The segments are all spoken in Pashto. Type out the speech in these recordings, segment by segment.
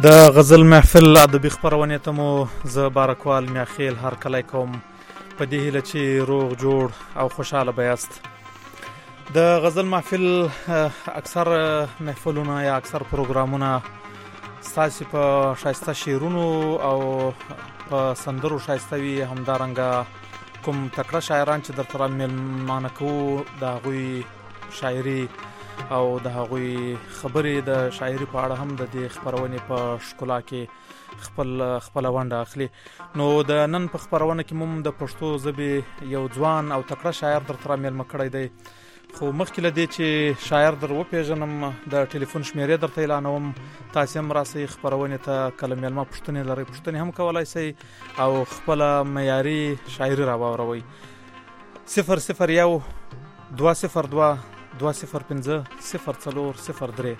د غزل محفل ادبي خپرونې ته مو زه بارکوال میاخیل هرکلی کوم په دې هیله چې روغ جوړ او خوشحاله به یاست. د غزل محفل اکثر محفلونه یا اکثر پروګرامونه ستاسې په ښایسته شعرونو او په سندرو ښایسته وي، همدارنګه کوم تکړه شاعران چې درته رامیلمانه کوو د هغوی شاعري او د هغوی خبرې د شاعري په اړه هم د دې خپرونې په ښکلا کې خپله ونډه اخلي. نو د نن په خپرونه کې موږ د پښتو ژبې یو ځوان او تکړه شاعر درته رامیلمه کړی دی، خو مخکې له دې چې شاعر در وپېژنم د ټلیفون شمیرې درته اعلانوم. تاسې هم راسئ خپرونې ته کله میلمه پوښتنې لرئ پوښتنې هم کولی شئ او خپله معیاري شاعري راواوروئ. 001 202 205 0403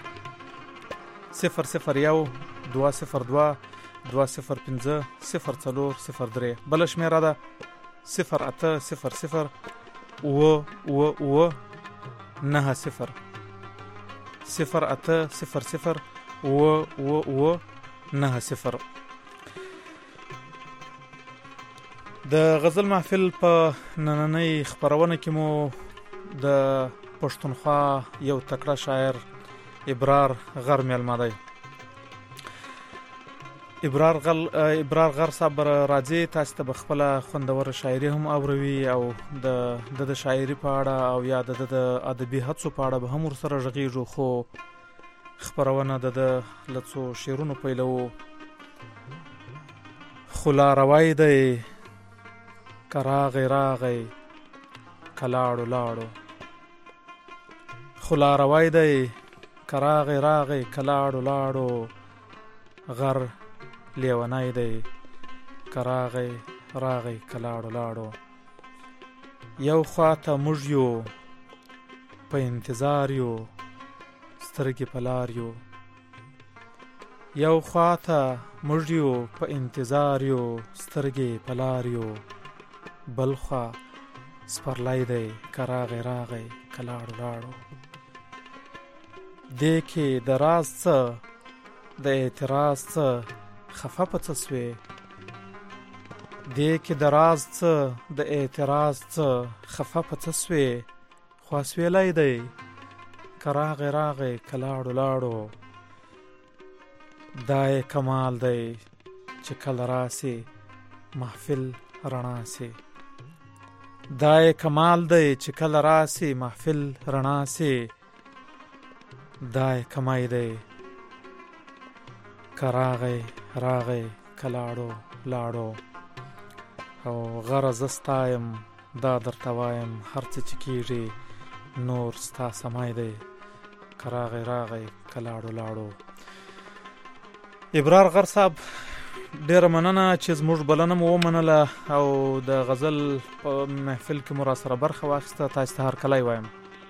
001 202 205 0403. بله شمیره ده 0800 اوه 90 0800 اوه 90. د غزل محفل په نننۍ خپرونه کې مو د پښتونخوا یو تکړه شاعر ابرار غر میلمه دی. ابرار غر صاحب راځي تاسو ته به خپله خوندوره شاعري هم اوروي او د شاعري په اړه او یا د ادبي هڅو په اړه به هم ورسره غږیږو، خو خپرونه د له څو شعرونو پیلوو. خو لا روای دی که راغی راغی که لاړو لاړو، خو لا روای دی که راغی راغی که لاړو لاړو، غر لیونی دی که راغی راغی که لاړو لاړو. یو خواته موږ یو په انتظار یو سترګې په لار یو، یو خواته موږ یو په انتظار یو سترګې په لار یو، بل خوا سپرلی دی که راغی راغی که لاړو لاړو. دې کې د راز څه د اعتراض څه خفه په څه سوې، دې کې د راز څه د اعتراض څه خفه په څه سوې، خو اسویلی دی که راغی راغی که لاړو لاړو. دا یې کمال دی چې کله راسي محفل رڼا سي، دا یې کمال دی چې کله راسي محفل رڼا سي، دا یې کمی دی که راغی راغی که لاړو لاړو. او غره زه ستا یم دا درته وایم هر څه چې کېږي نور ستا سمی دی که راغی راغی که لاړو لاړو. ابرار غر صاحب ډیره مننه چې زموږ بلنه مو ومنله او د غزل په محفل کې مو راسره برخه واخیسته. تاسو ته هرکلی وایم.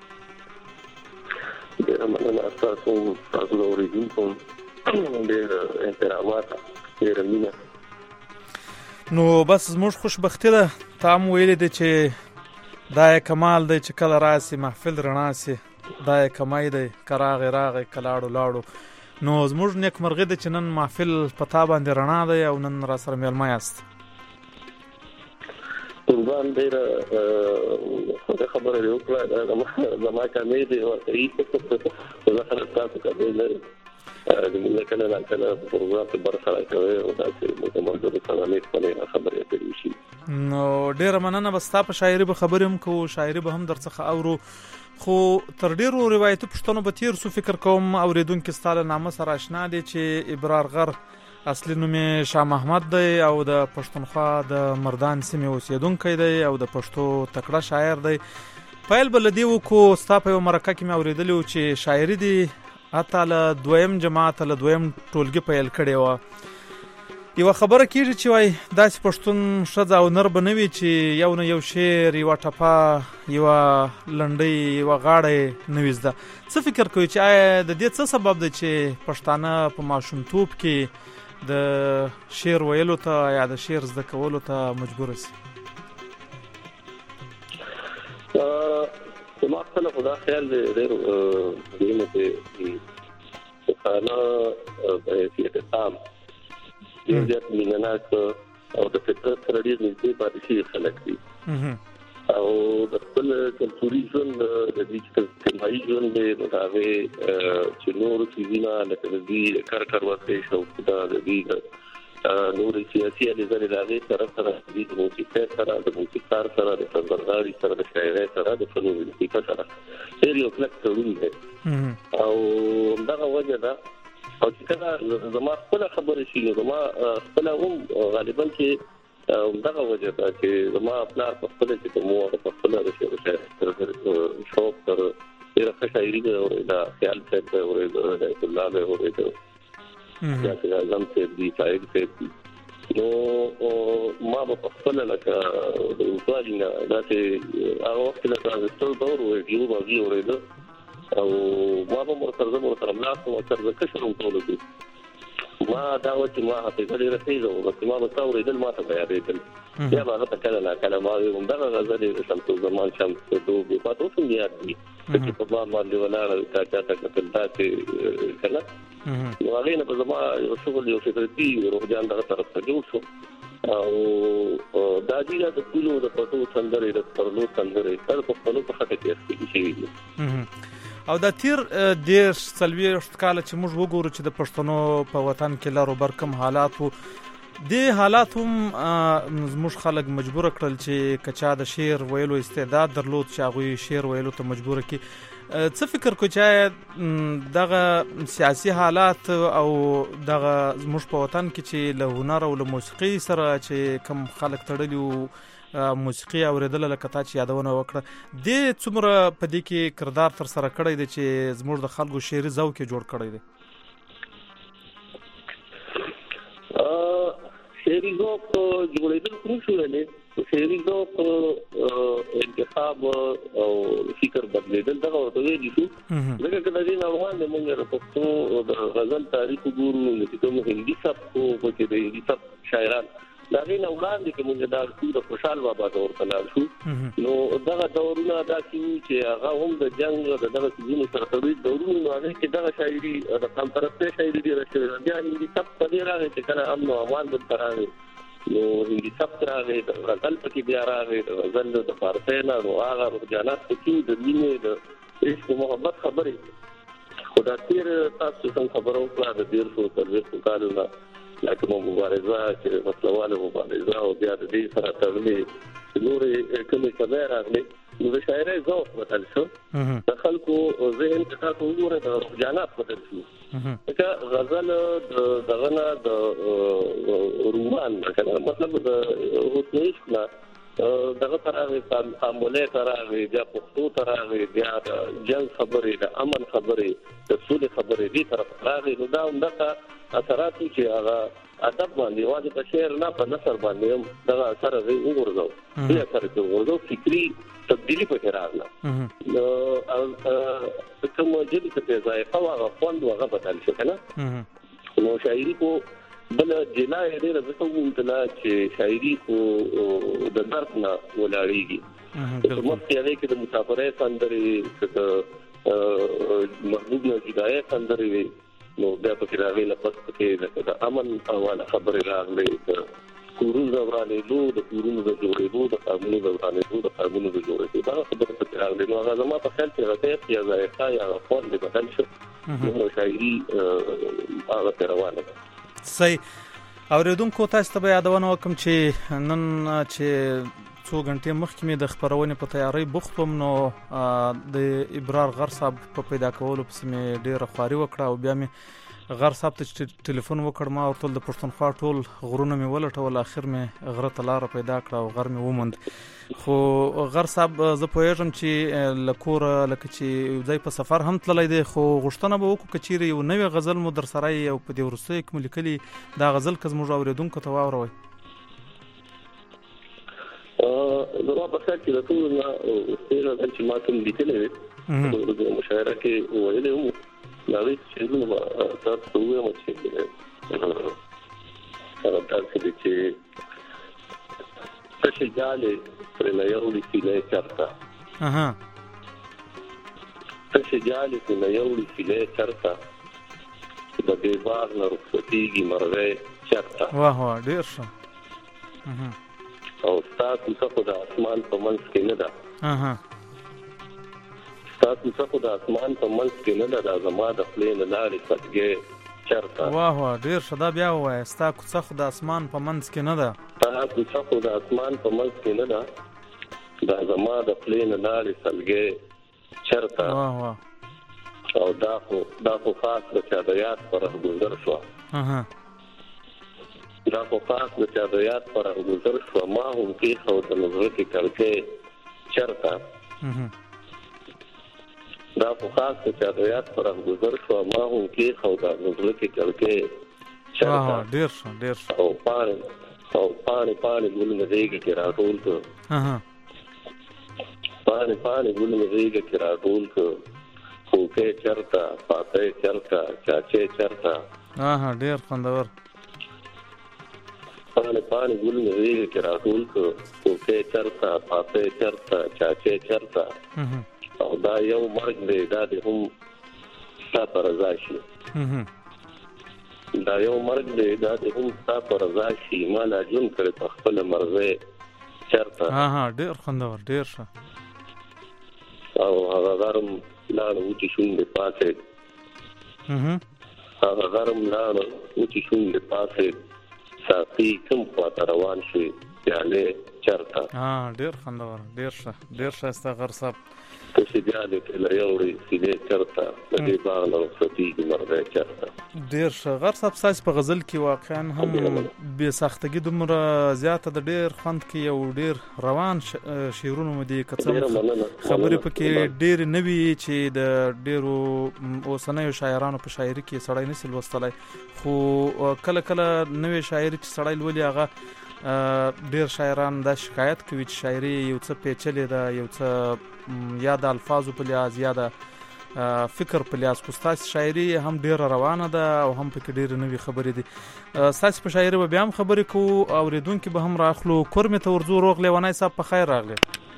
ډیره مننه تاسو د اورېدونکو ډېر احترامات ډېره مینه. نو بس زموږ خوشبختي ده تا هم ویلي دی چې دا یې کمال دی چې کله راسي محفل رڼا سي، دا یې کمی دی که راغی راغی که لاړو لاړو. نو زموږ نیکمرغي ده چې نن محفل په تا باندې رڼا دی او نن را سره میلمه یاست. قربان ډېره ښه خبره دې وکړه، زما کمی دی واقعي زه خلک تاسو کمی لري زموږ کله نا کله په پروګرام کې برخه راکوي او داسې موږ ملګرو سره نه خپلې خبرې اترې وشي. نو ډېره مننه. به ستا په شاعري به خبرې هم کوو، شاعري به هم در څخه اورو، خو تر ډېرو روایتي پوښتنو به تېر سو. فکر کوم اورېدونکي ستا له نامه سره اشنا دي چې ابرار غر اصلي نوم یې شاه محمد دی او د پښتونخوا د مردان سیمې اوسېدونکی دی او د پښتو تکړه شاعر دی. پیل به له دې وکړو، ستا په یو مرکه کې مې اورېدلي و چې شاعري دي حتی له دویم جماعت له دویم ټولګي پیل کړې وه. یوه خبره کېږي چې وایي داسې پښتون ښځه او نر به نه وي چې یو نه یو شعر، یوه ټپه، یوه لنډۍ، یوه غاړه یې نه وي زده. څه فکر کوي چې آیا د دې څه سبب دی چې پښتانه په ماشومتوب کې د شعر ویلو ته یا د شعر زده کولو ته مجبوره سي؟ زما خپله خو دا خیال دی ډېر مهمه چې دوستانه په حیثیت تام ډېر زیات مینهناک او د فطرت سره ډېر نږدې پاتې شوي خلک دي او د خپل کلتوري ژوند د دې اجتماعي ژوند د هغه چې نور څیزونه لکه د دې کار ورته شو د دې نور سیاسي اړیکې لري سره د موسیقي سره د موسیقار سره د سندرغاړي سره د شاعرۍ سره د فنون موسیقي سره ډېر یو کلک تړون دی او دغه وجه ده او چې کله زما خپل خبرې شي زما خپل هم غالبا چې دغه وجه ده چې زما خپل خپل چې مو په خپل د شوق تر ډېر ښه شاعري او د خیال څخه او د الله او د چې اعظم څخه دي شاعر څخه نو ما په خپل لکه د وطالینه دا چې هغه وخت له تاسو دور او یو باغی اوریدو او ما به مرتضی ملاقات او تر کشرم ټول دي ما دا و چې ما په دې رسېږم او چې ما به تاورې دل ما ته بیانېدل بیا ما ته کله کله ما هم دا غزل شمس الزمان شمس دوه په تاسو یاد دي چې په ما باندې ولاړ تا کتل دا چې کله نو هغه نه په زما یو شغل یو فکرتي روحجان دغه طرف ته جوړ شو او دا دي د ټولو د پټو څندرې د پرلو څندرې تر په خپل په خټه کې شي او د تیر ډیر سلويشت کال چې موږ وګورو چې د پښتنو په وطن کې لارو برکم حالات وو د حالات هم زموږ خلک مجبور کړل چې کچا د شعر ویلو استعداد درلود چې هغه شعر ویلو ته مجبور کی څه فکر کو چې دغه سیاسي حالات او دغه زموږ په وطن کې چې له هنر او له موسیقي سره چې کم خلک تړلیو موسیقي اوریدل لکه تا چې یادونه وکړه د څومره په دې کې کردار تر سره کړی دی چې زموږ د خلکو شعري ذوق جوړ کړی دی شعري ذوق جوړېدل کوم شو نه شعري ذوق انتخاب او فکر بدلیدل دا ورته ویل شو لکه کله چې نوښت موږ د پښتو د غزل تاریخ ګورو چې کوم هندي سب کو چې د هندي سب شاعران دا غوښنه وړاندې کوم دا د خوشحال بابا دور تلل شو نو دغه دورونه دا چې هغه هم د جنگ دغه سيزونو سره تړلي دورونه هغه کې دغه شاعري د قام طرفه شاعري دی راځي بیا هندي سب په دې راغی چې کله امن او امان د ترانه نو هندي سب راغی د غزل په بیا راغی د غزل د فارسی نه نو هغه رجحانات چې د مینې د عشق محبت خبرې خدای تیر تاسو څنګه خبرو کړه د ډیر څو ترڅو کالونه لکه مبارزه چې مسلواله مبارزه او بیا د دې سره تړلې نورې کومې خبرې راغلي نو د شاعرۍ ذوق بدل شو د خلکو ذهن کې تاسو وګورئ د رجحانات بدل شو چې غزل دغه نه د رومان کنه مطلب د هوتنیش نه دغه طرحه تعاملي طرحه بیا پښتو طرحه بیا د جنگ خبرې د امن خبرې د سولې خبرې دې طرف راغلي نو دا همدغه اثرات چې هغه ادب باندې واځي په شعر نه په نثر باندې هم دا اثر وګورځو دې اثر کې وګورځو فکری تبدیلی په راغله نو کوم جدي څه ځای هغه فوند هغه بدل شو کنه نو شاعري کو بل جلای دې راځو چې شاعري کو د درد نه ولاړیږي په مخکې هغه کې د مسافرۍ سندرې د محبوب نه جدای سندرې نو بیا په راغلی لپس کې د امن حواله خبرې راغلي د کورونو زورانې لو د کورونو د جوړېدو د قانونو زورانې د قانونو د جوړېدو دا خبره په راغلي نو هغه زما په خیال کې راځي یا ځای یا فون دې بدل شو نو شاعري هغه روانه ده صحیح اوریدونکو تاسو ته یادونه وکم چې نن چې څو غنټې مخکې مې د خبرونې په تیاری بوختم نو د ابرار غر صاحب په پیدا کولو پسې مې ډېره خواري وکړه او بیا مې غر صاحب ته ټلیفون وکړ ما ورته د پښتونخوا ټول غرونه مې ولټول اخر مې غره ته لاره پیدا کړه او غر مې وموند خو غر صاحب زه پوهېږم چې له کوره لکه چې یو ځای په سفر هم تللی دی خو غوښتنه به وکړو که چیرې یو نوی غزل مو در سره یې او په دې وروستیو کې مو لیکلي دا غزل که زموږ اورېدونکو ته واوروئ زما په خیال کې د ټولو نه غزل چې ما کوم لیکلی دی د مشاعره کې ویلی هم د هغوی شعرونه به تاسو ته ووایم چې هغه داسې دی چې تشې جالې پرې یوړي سیلۍ چرته تشې جالې پرې یوړي سیلۍ چرته د دې باغ نه رخصتېږي مرغۍ چېرته. واه واه ډېر ښه. او ستاسو څه خو د اسمان په منځ کې نه ده. ستاسو څه خو د اسمان په منځ کې نه ده، دا زما د خولې نه لاړې سدګې چېرته. واه واه ډېر ښه. دا بیا ووایه، ستا کوڅه خو د اسمان په منځ کې نه ده. ستاسو څه خو د اسمان په منځ کې نه ده، دا زما د خولې نه لاړې سدګې چېرته. واه واه. او دا خو خاص د چا د یاد پر رهګذر شوه. دا خو خاص د چا د یاد پر رهګذر شوه، ما هم کېښوده نو زړه کې کړکۍ چېرته. دا خو خاص د چا د یاد پر رهګذر شوه، ما هم کېښوده نو زړه کې کړکۍ چېرته. ډېر ښه ډېر ښه. او پاڼې ګل مې غېږه کې راټول کړ. پاڼې ګل مې غېږه کې راټول کړ. خوکې چېرته، پاتې چېرته، چاچې چېرته. ډېر خوندور. پاڼې ګل مې غېږه کې راټول کړ. خوکې چېرته، پاتې چېرته، چاچې چېرته. او دا یو مرګ دی، دا دې هم ستا په رضا شي. دا یو مرګ دی، دا دې هم ستا په رضا شي. ما لا ژوند کړی په خپله مرغۍ چېرته. ډېر خوندور ډېر ښه. او هغه غرم لاړه وچې شونډې پاسېد. هغه غرم لاړه وچې شونډې پاسېد. ساقي کوم خواته روان شوې، پیالې چېرته. ډېر خوندور ډېر ښه ډېر ښایسته غر صاحب. تشې جالې تله یوړې سیلې چېرته، د دې باغ نه رخصتېږي مرغۍ چېرته. ډېر ښه. غر صاحب ستاسې په غزل کې واقعا هم بې ساختګي دومره زیاته ده، ډېر خوند کوي او ډېر روان شعرونه مو دي. که څه خبرې پکې ډېرې نه وي چې د ډېرو اوسنیو شاعرانو په شاعري کې سړی نشي لوستلی، خو کله کله نوې شاعري چې سړی لولي هغه ډېر شاعران دا شکایت کوي چې شاعري یو څه پیچلې ده، یو څه یا د الفاظو په لحاظ یا د فکر په لحاظ. خو ستاسې شاعري هم ډېره روانه ده او هم پکې ډېرې نوې خبرې دي. ستاسې په شاعري به بیا هم خبرې کوو، اورېدونکي به هم راخلو. کورمې ته ورځو. روغ لیونی صاحب په خیر راغلی.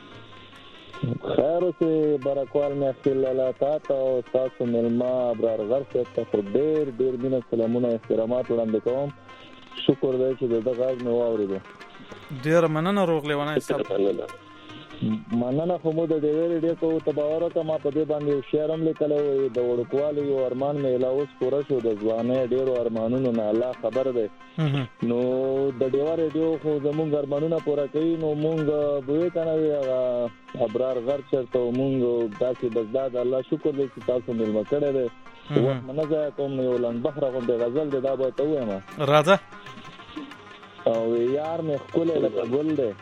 خیر اوسې برکوال مې اخیل الله تا ته او ستاسو مېلمه ابرار غر صاحب ته خو ډېر ډېر مینه، سلامونه، احترامات وړاندې کوم. شکر دی چې د ده غږ مې واورېدو. ډېره مننه روغ لیونی صاحب. مننه. خو مو د ډېوې ریډیو کوو ته باور وکړه، ما په دې باندې یو شعر هم لیکلی و، د وړوکوالي یو ارمان مې لا اوس پوره شو، د ځوانۍ ډېرو ارمانونو نه الله خبر دی. نو د ډېوه ریډیو خو زمونږ ارمانونه پوره کوي. نو مونږ بوې که نه وي هغه ابرار غر چېرته و، مونږ داسې بس دا د الله شکر دی چې تاسو مېلمه کړی دی. وخت مې نه ضایع کوم. نو یو لنډبخره غوندې غزل دی، دا به ته ووایم. راځه. او یار مې ښکلی لکه ګل دی،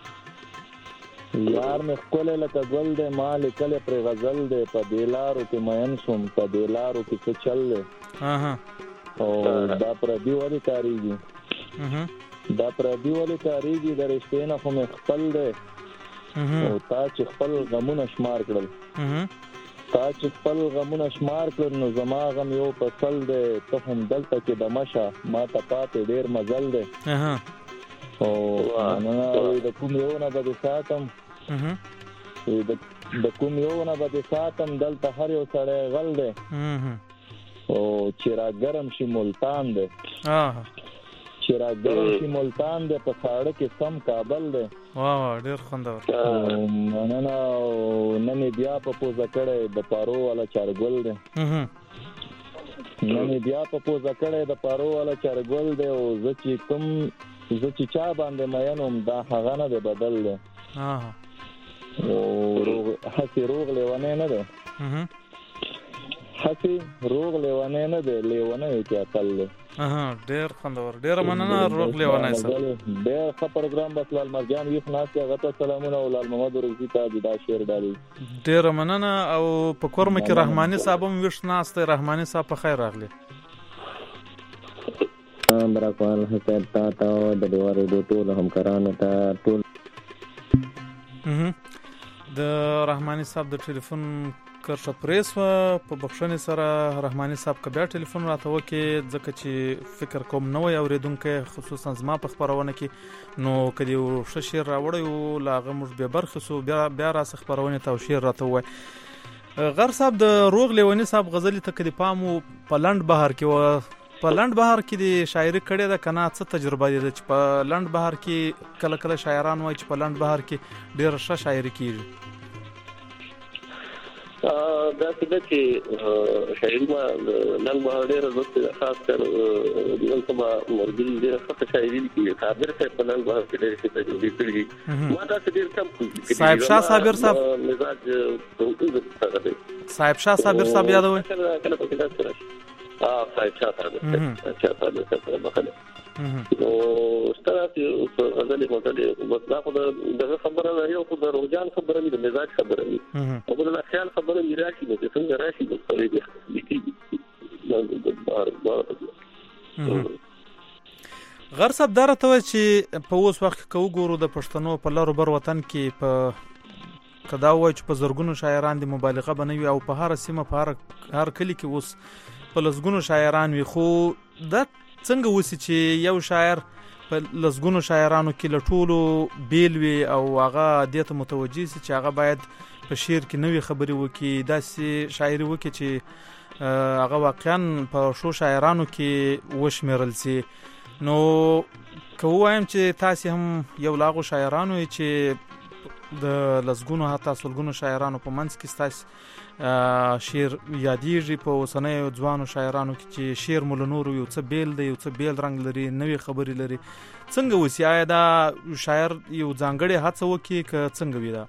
یار مې ښکلی لکه ګل دی، ما لیکلی پرې غزل دی. په دې لارو کې مین شوم، په دې لارو کې څه چل دی. او دا پردي ولې کارېږي، دا پردي ولې کارېږي، د رشتې نه خو مې خپل دی. او تا چې خپل غمونه شمار کړل، تا چې خپل غمونه شمار کړل، نو زما غم یو فصل دی. ته هم دلته کې د مشه، ما ته پاتې ډېر مزل دی. او د کوم یو نه به دې ساتم، د کوم یو نه به دې ساتم، دلته هر یو سړی غل دی. او چې را ګرم شي ملتان دی، چې را ګرم شي ملتان دی، په ساړه کې سم کابل دی. ډېر خوندور. مننه. او نن بیا په پوزه کړی د پارو والا چارګل دی، نن بیا په پوزه کړی د پارو والا چارګل دی. او زه چې چا باندې مین وم، دا هغه نه دی بدل دی. او هسې روغ لیونی نه دی، هسې روغ لیونی نه دی، لیونی کې عقل دی. ډېر خوندور. ډېره مننه روغ لیونی صاحب. ډېر ښه پروګرام. بس لال مرجان ویښ ناست دی، هغه ته سلامونه. او لال محمد ورغزي ته دا شعر ډالي. ډېره مننه. او په کورمه کې رحماني صاحب هم ویښ ناست دی. رحماني صاحب په خیر راغلی. برکوال حسین تا ته او د ډېوه ریډیو ټولو همکارانو ته ټول. د رحماني صاحب د ټلیفون کرښه پرې سوه. په بخښنې سره رحماني صاحب که بیا ټلیفون راته وکړي، ځکه چې فکر کوم نوی اورېدونکی خصوصا زما په خپرونه کې، نو که دې یو ښه شعر راوړی و له هغه موږ بې برخې سو، بیا راسه خپرونې ته او شعر راته ووایي. غر صاحب د روغ لیونی صاحب غزلې ته کدي پامو په لند بهر کې و په لند بهر کې د شاعري کړې ده کنه څه تجربه دي چې په لند بهر کې کله کله شاعران وایي چې په لند بهر کې ډېر ښه شاعري کیږي دا څه چې شاعري ما لند بهر ډېر دوست خاص کر نن سبا مرګري ډېر ښه شاعري کوي صابر صاحب په لند بهر کې ډېر څه تجربه کړې ما دا ډېر کم صاحب شاه صابر صاحب مزاج صاحب شاه صابر صاحب یادوي کله په کې دا صاحب شاه صابر بخله نو ستاسو غزلې متعلق بس دا خو د خبره نه یو خو د روجان خبره نه د مزاج خبره نه او بل نه خیال خبره نه راشي نو څنګه راشي د خبرې غر صاحب دره ته چې په اوس وخت کې وګورو د پښتنو په لارو بر وطن کې په کدا وای چې په زرګونو شاعران د مبالغه بنوي او په هر سیمه په هر کلی کې اوس په لزګونو شاعران وي خو دا څنګه وسی چې یو شاعر په لزګونو شاعرانو کې لټولو بیل وي او هغه دته متوجي سي چې هغه باید په شعر کې نوې خبرې وکړي داسې شاعري وکړي چې هغه واقعا په شو شاعرانو کې وشمېرل سي نو که وایم چې تاسو هم یو لاغو شاعرانو چې د لزګونو حتی سلګونو شاعرانو په منځ کې تاسو شعر یادېږي په اوسنیو ځوانو شاعرانو کې چې شعر مول نور یو څه بیل دی یو څه بیل رنگ لري نوې خبرې لري څنګه وسی آیا دا شاعر یو ځانګړی هڅه وکړي که څنګه وي دا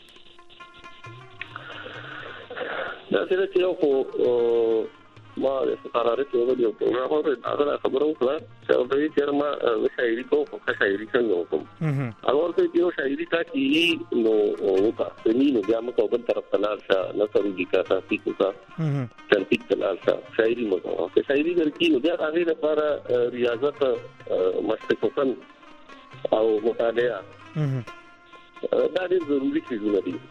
چې یو ما د قرارت یو دی په هغه خبرو کړه چې د دې ما شاعري کوم خو شاعري څنګه وکم هغه ته یو شاعري تا کی نو وکړه نو بیا موږ په بل طرف تلل شه نصر دي کا تاسو کا تنقید تلل شه شاعري مو که شاعري ورکی نو بیا هغه لپاره ریاضت مشقتن او مطالعه دا ډېر ضروري څه دي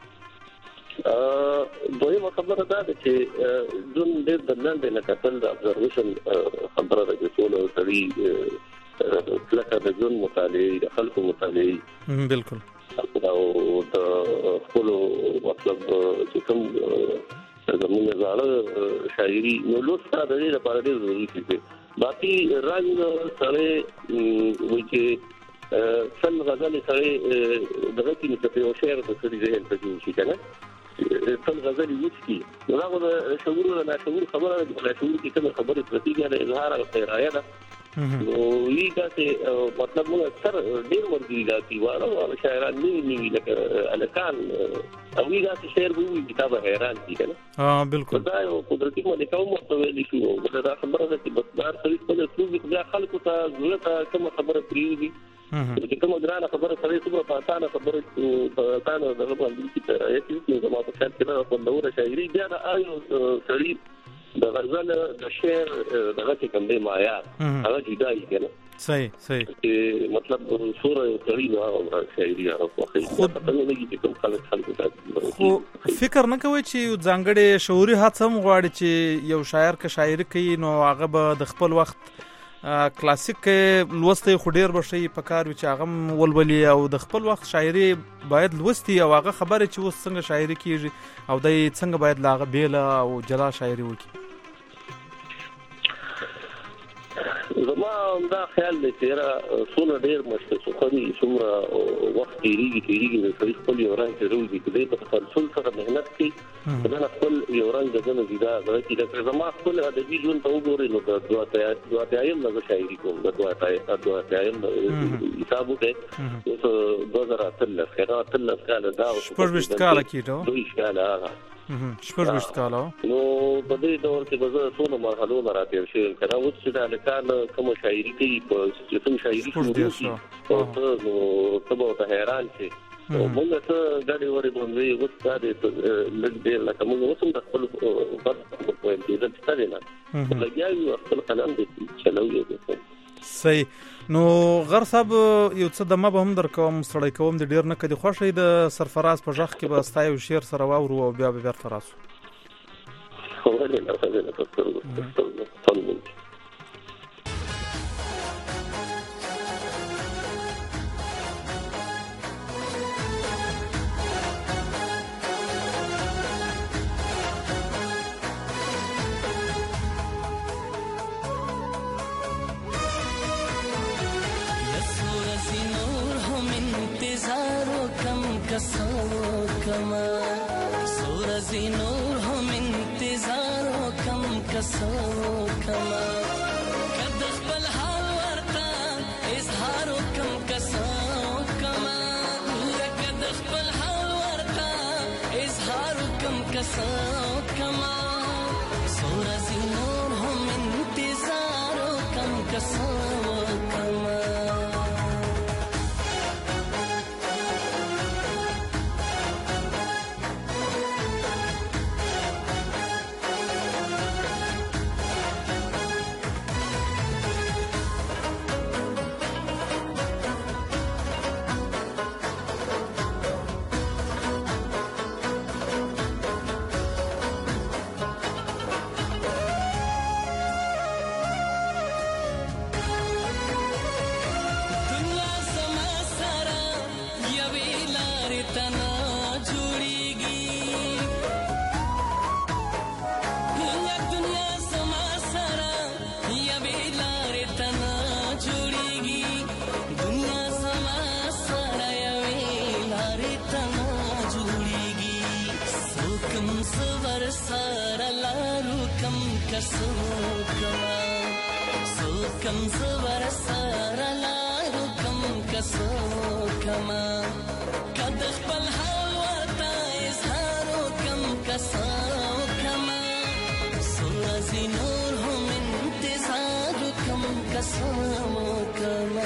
دویمه خبره دا ده چې ځون ډېر د لاندې نه کتل د ابزرویشن خبره ده چې ټول سړي لکه د ځون مطالعه د خلکو مطالعه بالکل او د خپل مطلب چې کوم زموږ زاړه شاعري نو لوسته د دې لپاره ډېر ضروري دي باقي رنګ سره وایي چې څل غزل سره دغه کې نسبت او شعر د سړي ذهن ته جوړ شي کنه څل غزل وڅکي نو هغه د شعور نه شعور خبره د شعور کې کوم خبره پرتیګه د اظهار او خیرایه ده نو یی دا مطلب موږ اکثر ډیر ورګی دا کی واره شاعران نه لکه الکان او یی دا شعر وی کتابه حیران دي کنه بالکل دا یو قدرتي ملکه مو ته ویل شو دا خبره ده چې بس دار سړي په څو کې خلکو ته ضرورت کوم خبره پریږي چې کوم درانه خبره سره څومره پاتانه خبره پاتانه دغه باندې چې یو څه ما په خیال کې دا په نوره شاعري بیا دا آیو سړي د غزل د شعر دغه چې کوم دی معیار هغه جدای کنه صحیح مطلب سوره سړي نو شاعري هغه خو په نه لګي کوم خلکو ته خو فکر نه کوي چې ځانګړي شعوري هڅه هم غواړي چې یو شاعر که شاعري کوي نو هغه به د خپل وخت کلاسیک لوسته خو ډیر بشي په کار چې هغه ولولي او د خپل وخت شاعري باید لوستي او هغه خبره چې وس څنګه شاعري کیږي او د څنګه باید لاغه بیل او جلا شاعري وکړي زما دا خیال دی چې را څونه ډیر مشکل خو دي څومره وخت تیریږي د سړي خپل یو رنګ ته روزي چې د تسلسل سره مهنت کوي دا خپل یو رنګ د ځنه زیاده غوړي د زما خپل ادبي ژوند ته وګورئ نو د دواتایم نه شاعري کوم د دواتایم حساب وکړئ 2013 کال دا شپږ کال کېدو دوی کال هغه شپږ کال نو په دې دور کې به زه څونه مرحله راته شي کنه اوس چې د الکان کوم شاعري کوي په چې شاعري کوي او ته حیران شي موږ ته غاډي ورې باندې وڅاده لږ ډیر لکه موږ اوسم د خپل په کوم دې د ستاره نه لګیاوي خپل قلم دې چلوي صحیح نو غر صاحب یو څه د ما به هم در کوم سړی کوم د ډیر نه کدي خوشی د سرفراز په ژغ کې به ستایو شعر سره واورو او بیا به بیرته راسو خو ولې نه कसो कमा सूरजी नूर हम इंतजारो कम कसो कमा कद खपल हाल वर्ता इजहारो कम कसो कमा कद खपल हाल वर्ता इजहारो कम कसो कमा सूरजी नूर हम इंतजारो कम कसो कमा कसो कमा सो कम सवर सारा लारू कम कसो कमा कद खपल हाल वर्ता इजहारो कम कसो कमा सूरजी नूर हम इंतजारो कम कसो कमा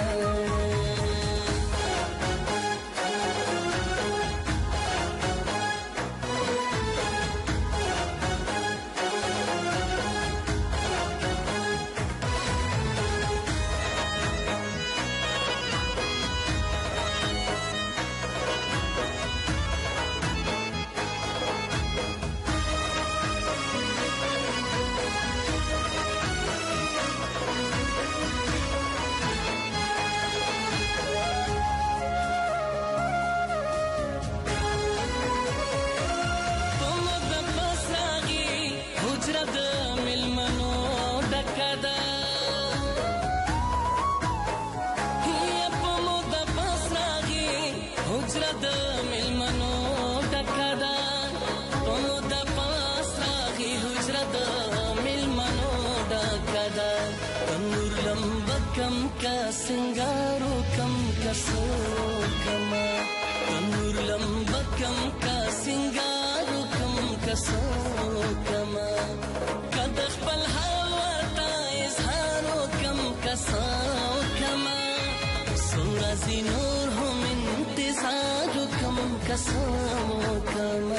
कम का सिंगारो कम कसो कमा तनूर लंबा कम का सिंगारो कम कसो कमा कद खपल हाल वर्ता इजहारो कम कसो कमा सूरजी नूर हम इंतजारो कम कसो कमा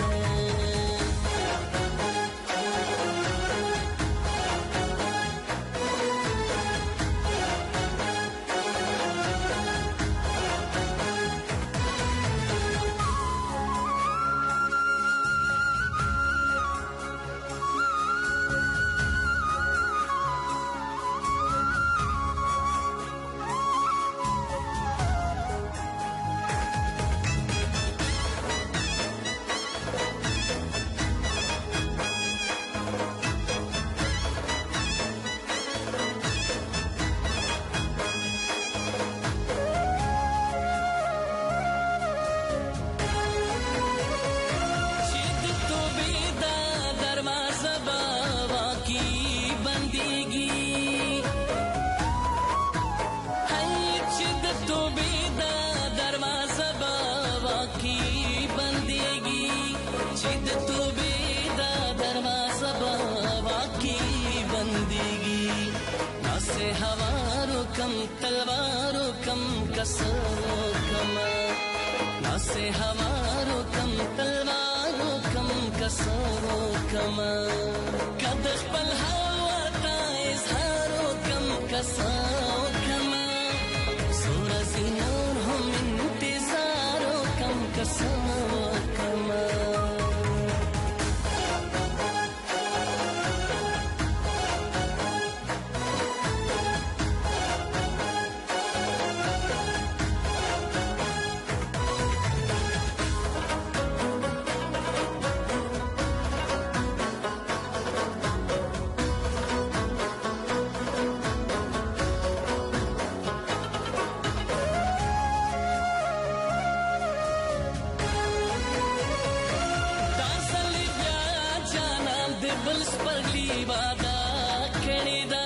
कम तलवारो कम कसो कमा ना से हमारो कम तलवारो कम कसो कमा कद खपल हाल वर्ता इजहारो कम कसो कमा सूरजी नूर हम इंतजारो कम कसो कमा سپرلی وادا کړی دا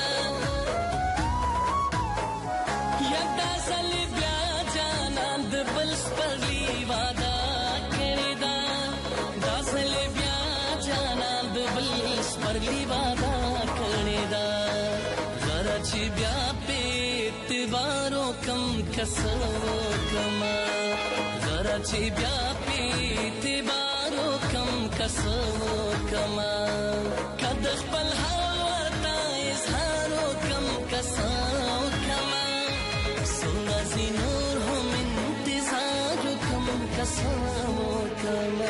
یدا سل بیا جانان د بل سپرلی وادا کړی دا دا سل بیا جانان د بل سپرلی وادا کړی دا زرا چې بیا په اعتبارو کم کسو کما زرا چې بیا په اعتبارو کم کسو کما کد خپل حال ورته اظهارو کم کسو کما سونا زی نور هم انتظارو کم کسو کما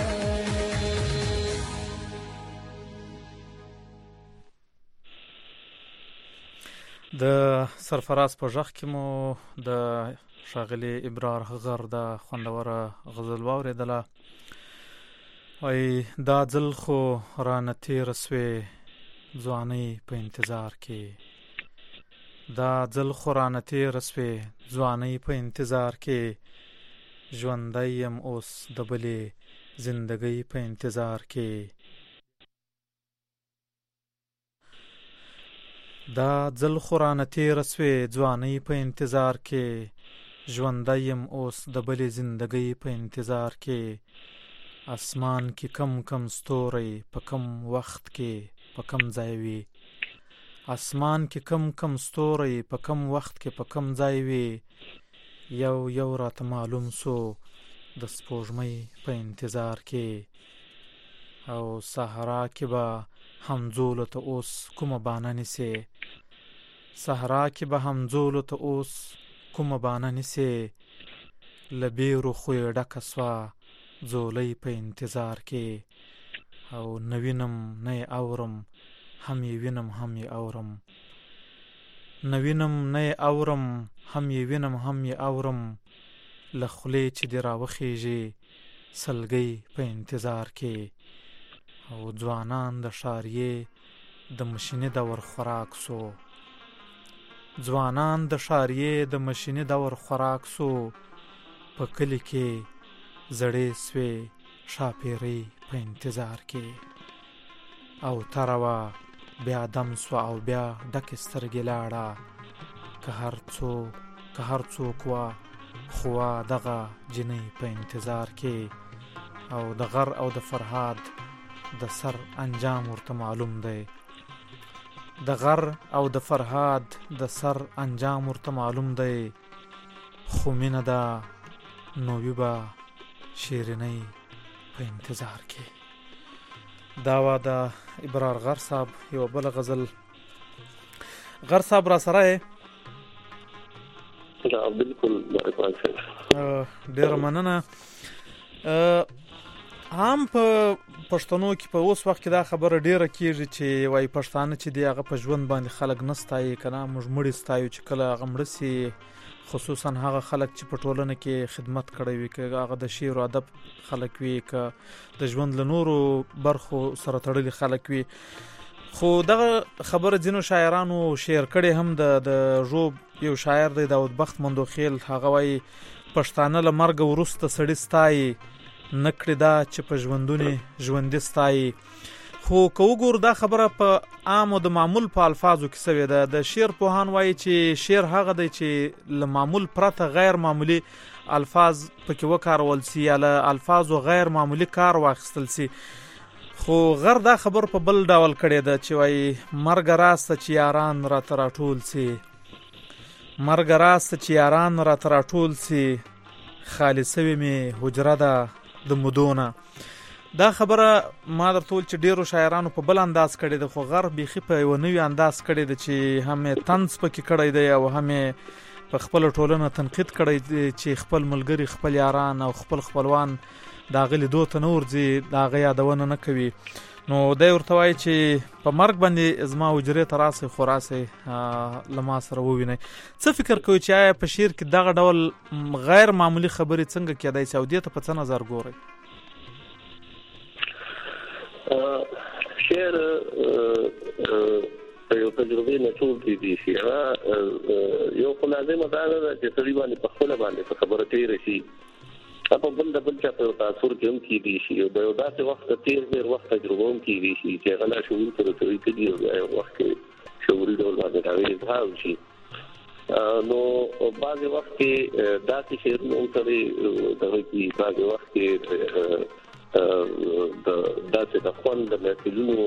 د سرفراز په غږ کې مو د ښاغلي ابرار غر د خوندوره غزل واورېدله. وایي دا ځل خو رانه تېره سوې ځوانۍ په انتظار کې دا ځل خو رانه تېره سوې ځوانۍ په انتظار کې ژوندی یم اوس د بلې زندګۍ په انتظار کې دا ځل خو رانه تېره سوې ځوانۍ په انتظار کې ژوندی یم اوس د بلې زندګۍ په انتظار کې اسمان کې کم کم ستوری په کم وخت کې په کم ځای وي اسمان کې کم کم ستوری په کم وخت کې په کم ځای وي یو یو راته معلوم سو د سپوږمۍ په انتظار کې او صحرا کې به همزولو ته اوس کومه بانه نیسې صحرا کې به همزولو ته اوس کومه بانه نیسې له بیرو خو یې ډکه سوه زولۍ په انتظار کې او نه وینم نه یې اورم هم یې وینم هم یې اورم نه وینم نه یې اورم هم یې وینم هم یې اورم له خولې چې دې راوخیږي سلګۍ په انتظار کې او ځوانان د ښاریې د مشیني دور خوراک سو ځوانان د ښاریې د مشیني دور خوراک سو په کلي کې زړې سوې ښاپېرۍ په انتظار کې او تروه بیا دم سوه او بیا ډکې سترګې لاړه که هر څوک وه خو دغه جنۍ په انتظار کې او د غر او د فرهاد د سر انجام ورته معلوم دی د غر او د فرهاد د سر انجام ورته معلوم دی خو مینه ده نو وي به شیرینۍ په انتظار کې دا وه د ابرار غر صاحب یوه بله غزل. غر صاحب را سره یې؟ بالکل ډېره مننه. عام په پښتنو کې په اوس وخت کې دا خبره ډیره کیږي چې وایي پښتانه چې دی هغه په ژوند باندې خلک نه ستایي که نه موږ مړي ستایو چې کله هغه مړه سي خصوصا هغه خلک چې په ټولنه کې خدمت کړی وي که هغه د شعر و ادب خلک وي که د ژوند له نورو برخو سره تړلي خلک وي خو دغه خبره ځینو شاعرانو شعر کړی هم د ژوب یو شاعر دی داود بخت مندوخیل هغه وایي پښتانه له مرګه وروسته سړي ستایي نکړې دا چې په ژوندونې ژوندي ستایي خو که وګورو دا خبره په عامو د معمول په الفاظو کې سوې ده. د شعر پوهان وایي چې شعر هغه دی چې له معمول پرته غیر معمولي الفاظ پکې وکارول سي یا له الفاظو غیر معمولي کار واخیستل سي خو غر دا خبر په بل ډول کړې ده چې وایي مرګ راسته چې یاران راته راټول سي مرګ راسته چې یاران راته راټول سي خالي سوې مې حجره ده د مودونه. دا خبره ما درته وویل چې ډیرو شاعرانو په بل انداز کړې ده خو غر بیخي په یوه نوي انداز کړې ده چې هم یې طنز پکې کړی دی او هم یې په خپله ټولنه تنقید کړی دی چې خپل ملګري خپل یاران او خپل خپلوان د هغه لیدو ته نه ورځي د هغه یادونه نه کوي نو دی ورته وایي چې په مرګ باندې زما حجرې ته راسئ خو راسئ له ما سره ووینئ. څه فکر کوئ چې آیا په شعر کې دغه ډول غیر معمولي خبرې څنګه کېدای شي او دې ته په څه نظر ګورئ؟ شعر یو تجربې نه ټول دي شي یو خو لازمه دا ده چې سړي باندې په خپله باندې په خبره تېره شي په بل چا په تاثیر کې هم کې دي شي د یو داسې وخت تیر ډیر وخت تجربه هم کې دي شي چې غلا شعور سره کوي کېږي او وخت شعوري ډول باندې راوي ځاو شي نو بعض وخت کې داسې شعرونه هم سره دغه کې بعض وخت کې داسې د خوند د محفلونو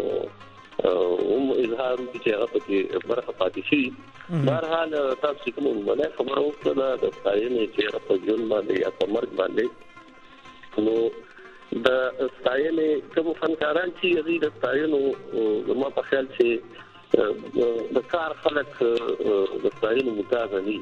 اظهار چې هغه په برخه پاتې شي بهرحال تاسو کوم باندې خبرو کړه د ستاینې چې په ژوند باندې یا په مرګ باندې نو د ستاینې کوم فنکاران چې د ستاینو زما په خیال چې د کار خلک د ستاینو متازني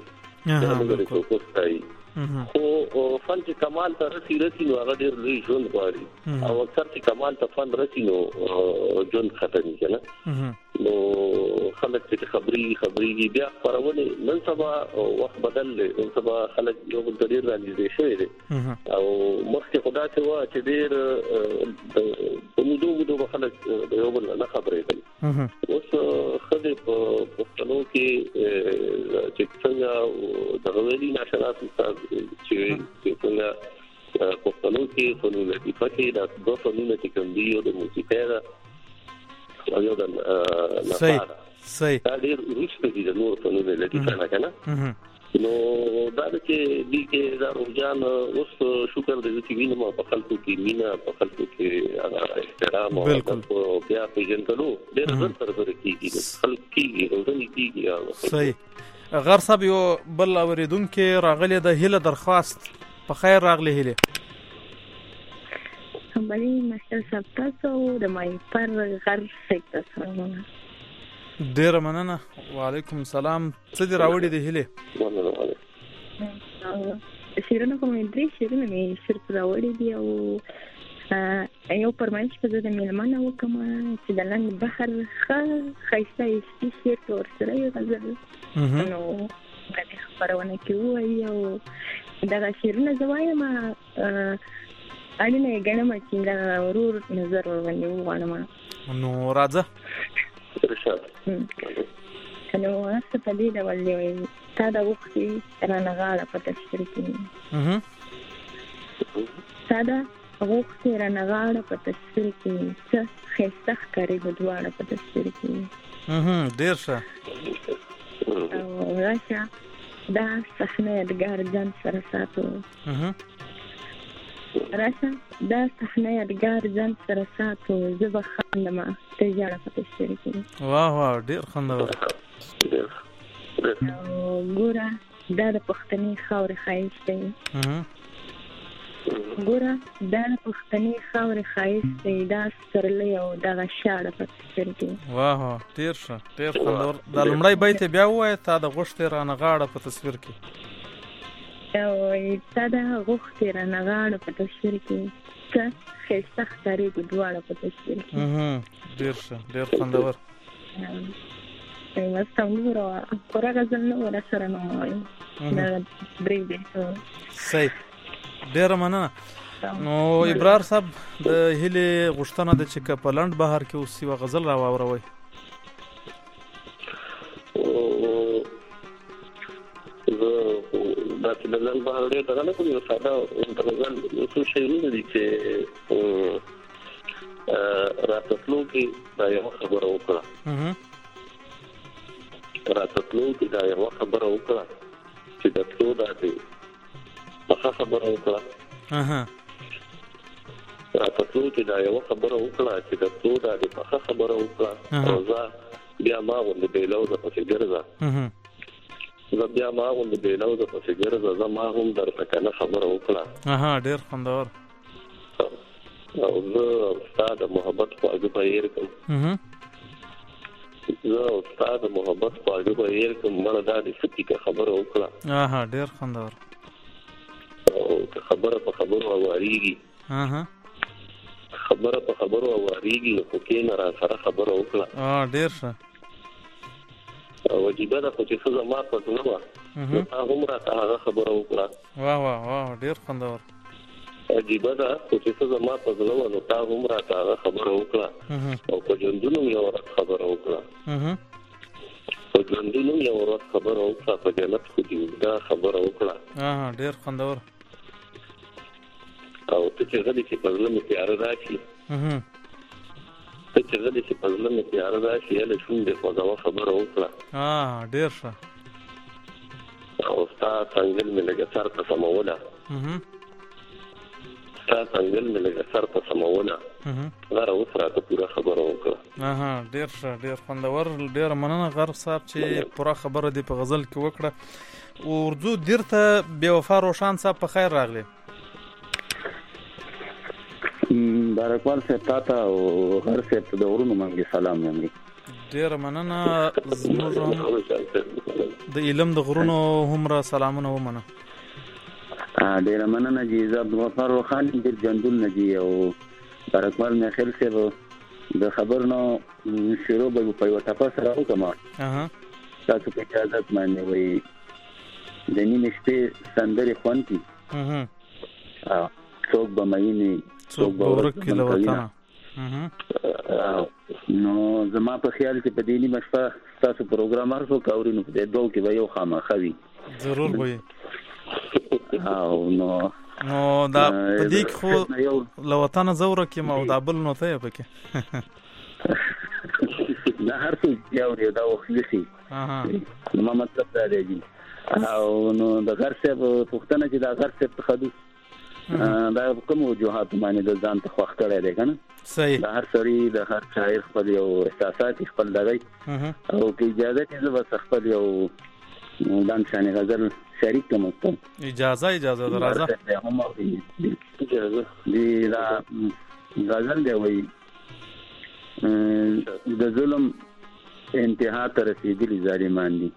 خو فن چې کمال ته رسي نو هغه ډېر لوی ژوند غواړي او اکثر چې کمال ته فن رسي نو ژوند ختمي کنه نو خلک چې خبري بیا خبرونه نن سبا وخت بدل نن سبا خلک یو بل ډېر راځي شوی دي او مخکې خدا ته وا چې ډېر په موضوع خلک یو بل نه خبرې کوي اوس خدای په پښتنو کې چې څنګه د غوړي ناشناس چې څنګه پښتنو کې فنون لطیفه کې د دوه فنون چې کوم دی او د موسیقي دا یو د صحیح دا ډېر روښته دي د نور فنون لطیفه نه کنه نو دا چې دې کې دا روزان اوس شکر دې چې وینم په خلکو کې مینا په خلکو کې احترام او بیا په جنګلو ډېر زر سره کېږي خلک کېږي روزنی کېږي صحیح غر صاحب یو بل اوریدونکو راغلی د هیله درخواست په خیر راغلی هیله بلی ماشر صاحب تاسو د مای پر غر سیکته سره ډیر مننه وعلیکم السلام څه دی راوړی دی هیله شیرونه کوم درې شیرونه می شرط راوړی دی او یو پرمایش په د میلمانه وکم چې د لاندې بحر خایسته شي تور سره یو غزل نو د خبرونه کې وایي او دا شیرونه زوایم اړینه ګڼم چې دا ورور نظر ورونه وانه نو راځه نو تاسو په دې ډول دی تا دا وختي رانه غاړه په تشکر کې تا دا وختي رانه غاړه په تشکر کې څه خسته ښکاري د دواړه په تشکر کې ډیر ښه او راشه دا صحنه یادګار ځان سره ساتو راشه دا صحنه یادګار ځان سره ساتو زه به خاندم ته ژاړه په تشکر کې واه ډیر خوندور ګوره دا د پښتني خاورې ښایست دی ګوره دا د پښتني خاورې ښایست دی دا سرلی او دغه شاړه په تشکر کې واه ډیر ښه ډیر خوندور دا لومړی بیت بیا ووایه تا د غوښتې رانه غاړه په تصویر کې او تا د غوښتې رانه غاړه په تصویر کې څه ښایسته ښکارېږي دواړه په تصویر کې ډیر ښه ډیر خوندور مست نور پورا غزل نو ورا سره نو وایي دا درې دی صحیح ډیر مننه نو ابرار صاحب د هلي غشتنه د چک په لند بهر کې اوس یو غزل را واوروي دا چې د لند بهر ډیر دغه کوي یو ساده غزل څه شیونه دي چې راتلو کې دا یو خبره وکړه راتلو کې دا یو خبره وکړه چې د ټول داتې په خبره وکړه راتلو کې دا یو خبره وکړه چې د ټول داتې په خبره وکړه روزه بیا ما ولې بیلو د پسې ګرځا زه بیا ما ولې بیلو د پسې ګرځا زما هم درته کنه خبره وکړه ډیر خوندور او زه استاد محبت خواږه پیر کوم زه استاد محبت خواږه پیر کوم مړه د سپی کا خبره وکړه ډیر خوندور او خبره په خبره واریږي خبره په خبره واریږي خو کې نه را سره خبره وکړه ډیر ښه او واجب ده چې څه زما په نو هغه راته هغه خبره وکړه واه ډیر خوندور واجب ده چې څه زما په نو نو تا هم راته هغه خبره وکړه او په ژوندونو یو خبره وکړه په ژوندونو یو خبره وکړه په جنت کې دا خبره وکړه ډیر خوندور او ته چې غلي چې په ځلمه تیار راشي ته چې غلي چې په ځلمه تیار راشي له شونډې خوږه خبره وکړه ډېر ښه او ستا څنګل مې لږه سر ته سموله ستا څنګل مې لږه سر ته سموله غره اوس راته پوره خبره وکړه ډېر ښه ډېر خوندور ډېره مننه غر صاحب چې پوره خبره دې په غزل کې وکړه ورځو دیر ته بې وفا روشان صاحب په خیر راغلی بارکوال صاحب تا ته او غر صاحب ته د غرونو منګي سلام وایم ډېره مننه زموږ هم د علم د غرونو هم را سلامونه ومنه ډېره مننه جی زه عبدالغفار روخان ډېر جندول نه جی او بارکوال میخیل صاحب د خبر نو شروع به په یوه ټپه سره وکړم تاسو په اجازت باندې وایي د نیمې شپې سندرې خوند کړي څوک به مینې څوک به ورک کړي له وطنه نو زما په خیال کې په دې نیمه شپه ستاسو پروګرام هر څوک اوري نو په دې دوه کې به یو خامخا وي ضرور به او نو دا په دې کې خو له وطنه زه ورک یم او دا بل نو ته یې پکې دا هر څوک اوري دا وخلسي نو مطلب دا دی او نو د غر صاحب پوښتنه چې دا غر صاحب تخدوس دا کوم وجوهات باندې د ځان ته خوښ کړی دی کنه صحیح د هر سړي د هر شاعر خپل یو احساسات خپل دغی او کې اجازه چې زه بس خپل یو دان شان غزل شریک کوم اجازه راځه اجازه دی دا غزل دی وای د ظلم انتها ته رسیدلی ظالمان دي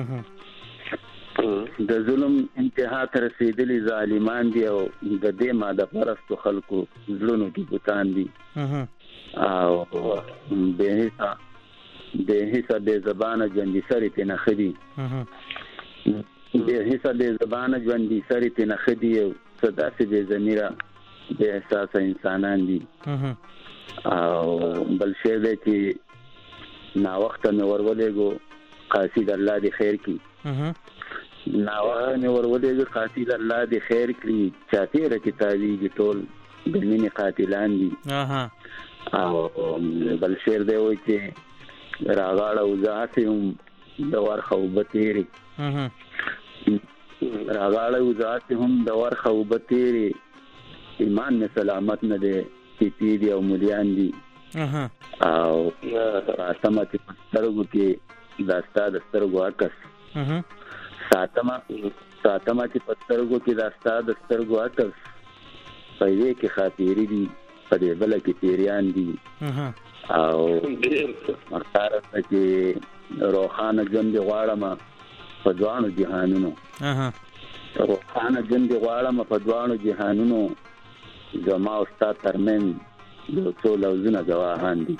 د ظلم انتها ته رسیدلی ظالمان دي او د دې ماده پرستو خلکو ظلمونو کې بوتان دي او به هیڅ به زبانه ژوندۍ سره ته نه خدي به هیڅ به زبانه ژوندۍ سره ته نه خدي او صدا سي به ضمیره به احساس انسانان دي او بل شی دی چې نا وخت مې ورولېګو قاصد الله دې خیر کی نا وخت مې ورولېګو قاصد الله دې خیر کړي چاته رکتابي دي ټول د مینې قاتلان دي او بل شعر دی وای چې راغاړه وزاتهم د ورخه وبتيري راغاړه وزاتهم د ورخه وبتيري ایمان نه سلامت نه دی چې دي او مليان دي او ساتمه چې سترګو کې داستا د سترګو عکس ساتمه چې سترګو کې داستا د سترګو عکس په دې کې خاطرې دي په دې بل کې تیریان دي او مختار چې روحانه ژوند غواړم په ځوانو جهانونو روحانه ژوند غواړم په ځوانو جهانونو جما او استاد ترمن د ټول لوزونه جواهان دي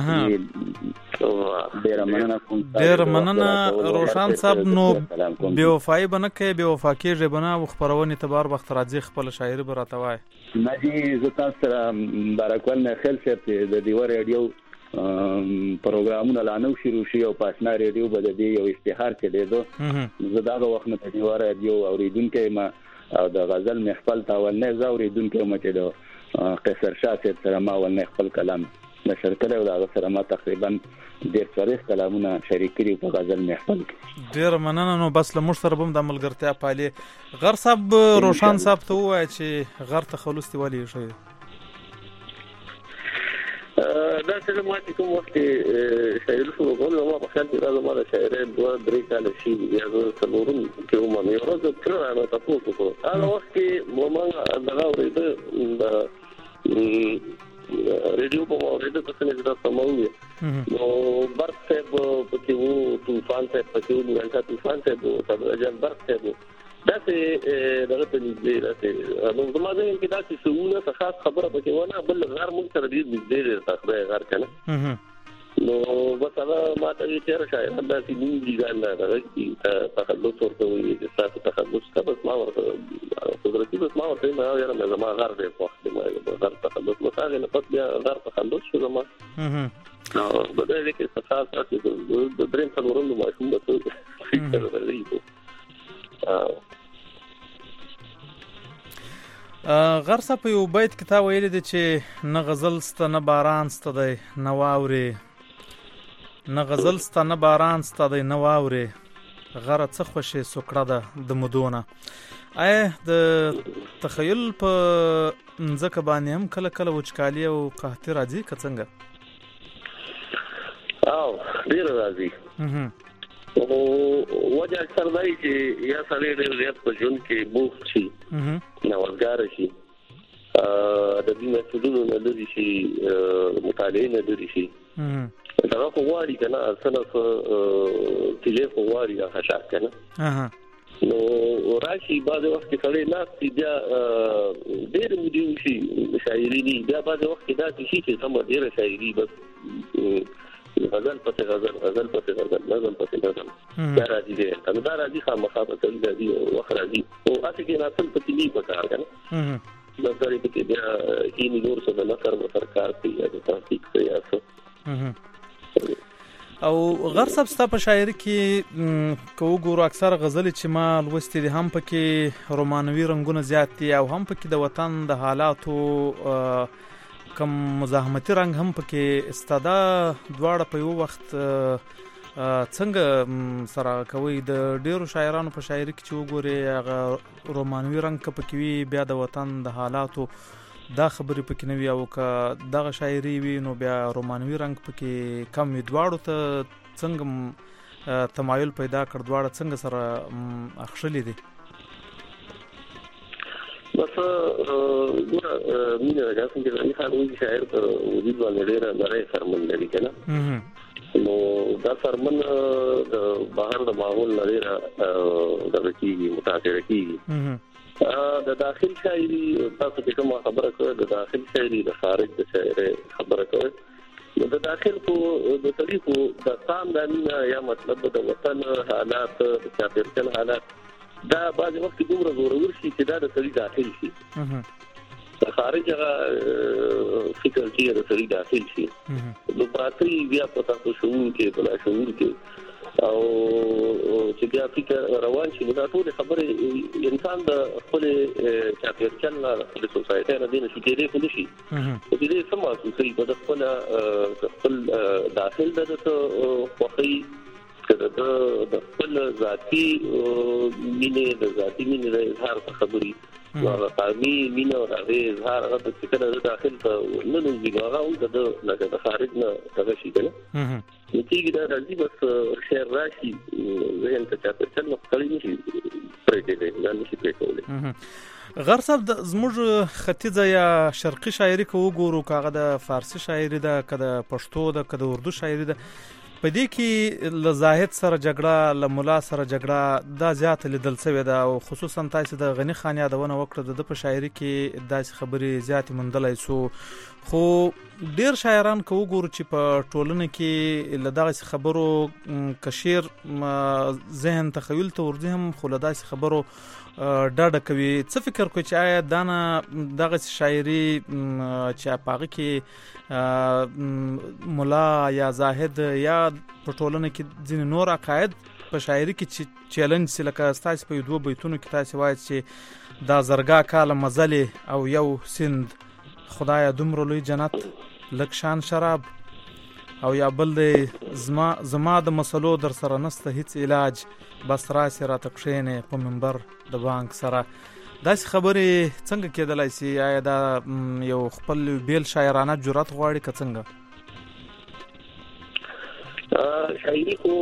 ډیر مننه روشان صاحب نو بے وفای بنه کې بے وفا کېږي بنه او خبرونه تبار وخت راځي خپل شاعر به راتوای ماجی زتا سره بارکوال نه خل شه د دیوار ریډیو پروګرامونه لانو شروع شي او پښنا ریډیو بده دی یو اشتهار کړي دو زداغه وخت نه دیوار ریډیو اوریدونکو ما او د غزل محفل تاول نه زاوریدونکو ما چې دو قصر شاسه سره ما ولنه خپل کلام نشر کړو دا سره ما تقریبا ډیر څلور کلامونه شریک کړي په غزل محفل ډیر مننه نو بس له موږ سره هم د ملګرتیا پالي غر صاحب روشان صاحب ته وایي چې غر تخلص دی ولې شي دا چې ما چې کوم وخت شاعر شو غوړم ما په خیال کې دا ما د شاعرۍ 2-3 کال شي بیا زه څلورم کې ومه یو ورځ تر ما تاسو کو هغه وخت کې ما دغه ورته ریډیو په اورېدو څه نه دا سموي نو برته په کې وو طوفان ته په کې وو غنټه طوفان ته وو تبرجن برته وو دا څه دغه ته نږدې راځي نو زما ځین کې دا څه څونه خاص خبره پکې ونه بل غیر مونږ سره دې نږدې تاسو غیر کنه نو بس هغه ما ته چې شاعر دا چې نیم دي ځان دا راځي تخلص ورته وي چې تاسو تخلص کا بس ما ورته قدرتي بس ما ورته ما یاره زما غیر دې په وخت ما غیر تخلص نو هغه نه پات بیا غیر تخلص شو زما نو بده دې کې خاص تاسو د دریم څلورم نو ماشوم به فکر راځي غرسه په یو بیت کې تا ویلي دی چې نه غزل سته نه باران سته دی نه واورې نه غزل سته نه باران سته دی نه واورې غره څه خوشې سوکړه ده د مودونه. آیا د تخیل په ځکه باندې هم کله کله وچکالي او قحطي راځي که څنګه؟ ډېره راځي. وجه اکثر دا چې یا سړی ډېر زیات په ژوند کې بوخت شي، نوښتګاره شي، د دې مسؤلینو نه لري شي، مطالعې نه لري شي. دا خو غواړي که نه اصلا تیلې خو غواړي یا خشاک که نه. نو راشي بعضې وخت کې سړی ناست وي، بیا ډېرې مودې وشي شاعري دي، بیا بعضې وخت کې داسې شي چې سمه ډېره شاعري بس غزل پسې غزل، غزل پسې غزل، نظم پسې نظم، دا راځي دی. نو دا راځي خامخا په سړي راځي او وخت راځي او هسې کې ناسل پسې نه په کار که نه. دا سړی پکې بیا کیني نور څه د نثر وثر کار کوي یا د تحقیق کوي یا څه. او غر صاحب ستا په شاعري کې که وګورو اکثره غزلې چې ما لوستې دي هم پکې رومانوي رنګونه زیات دي او هم پکې د وطن د حالاتو کم مزاحمتي رنګ هم پکې استاده. دواړه په یو وخت څنګه سره کوي؟ د ډیرو شاعرانو په شاعري کې چې وګوري هغه رومانوي رنګ که پکې وي بیا د وطن د حالاتو دا خبرې پکې نه وي، او که دغه شاعري وي نو بیا رومانوي رنګ پکې کم وي. دواړو ته څنګه تمایل پیدا کړ؟ دواړه څنګه سره اخښلي دي؟ بس ګوره مینه ده څنګه چې خان وایي شاعر په وجود باندې ډېره نری سرمن لري که نه. نو دا سرمن د بهر د ماحول نه ډېره دغه کېږي، متاثره کېږي. د داخل شاعري تاسو چې کومه خبره کوئ، د داخل شاعري د خارج د شاعري خبره کوئ. نو د داخل خو د سړي خو د ځان د مینه یا مطلب د وطن حالات، د چاپېریال حالات، دا بعضې وخت کې دومره زورور شي چې دا د سړي داخل شي. د خارج هغه فکر چې د سړي داخل شي نو پاتې بیا په تاسو شعور کې بلا شعور کې او چې بیا فکر روان شي. نو دا ټول خبرې انسان د خپل چاپېریال نه، خپل سوسایټي نه دی نشي کېدای خو نشي په دې څه محسوسوي په خپل داخل د خوښۍ د خپل ذاتي مینې د ذاتي مینې د اظهار په خبرې نو هغه قومي مینه او هغې اظهار هغه چې کله د داخل ته نه نوځي نو هغه هم لکه د خارج نه دغه شي که نه نو کېږي دا راځي. بس شعر راشي ذهن ته چاپېریال نه سړی نشي پرېږدی، دا نشي پرېښودلی. غر صاحب زموږ ختیځه یا شرقي شاعري که وګورو، که هغه د فارسي شاعري ده، که د پښتو ده، که د اردو شاعري ده، په دې کې له زاهد سره جګړه، له ملا سره جګړه دا زیاته لیدل شوې ده. او خصوصا تاسو د غني خان یادونه وکړه، د په شاعري کې داسې خبرې زیاتې موندلی سو. خو ډیر شاعران که وګورو چې په ټولنه کې له دغسې خبرو که شعر ذهن تخیل ته ورځي هم خو له داسې خبرو ډاډه کوي. څه فکر کوي چې آیا دا نه دغسې شاعري چې په هغه کې ملا یا زاهد یا په ټولنه کې ځینې نور عقاید په شاعري کې چې چیلنج سي، لکه ستاسې په 2 بیتونو کې تاسې وایي چې دا زرګا کاله مزلې او یو سند، خدایا دومره لوی جنت لږ شان شراب، او یا بل دی زما د مسلو در سره نسته هیڅ علاج، بس راسې راته کښېنې په منبر د بانک سره. داسې خبرې څنګه کېدلی سي؟ آیا دا یو خپل بیل شاعرانه جرأت غواړي که څنګه؟ شاعري خو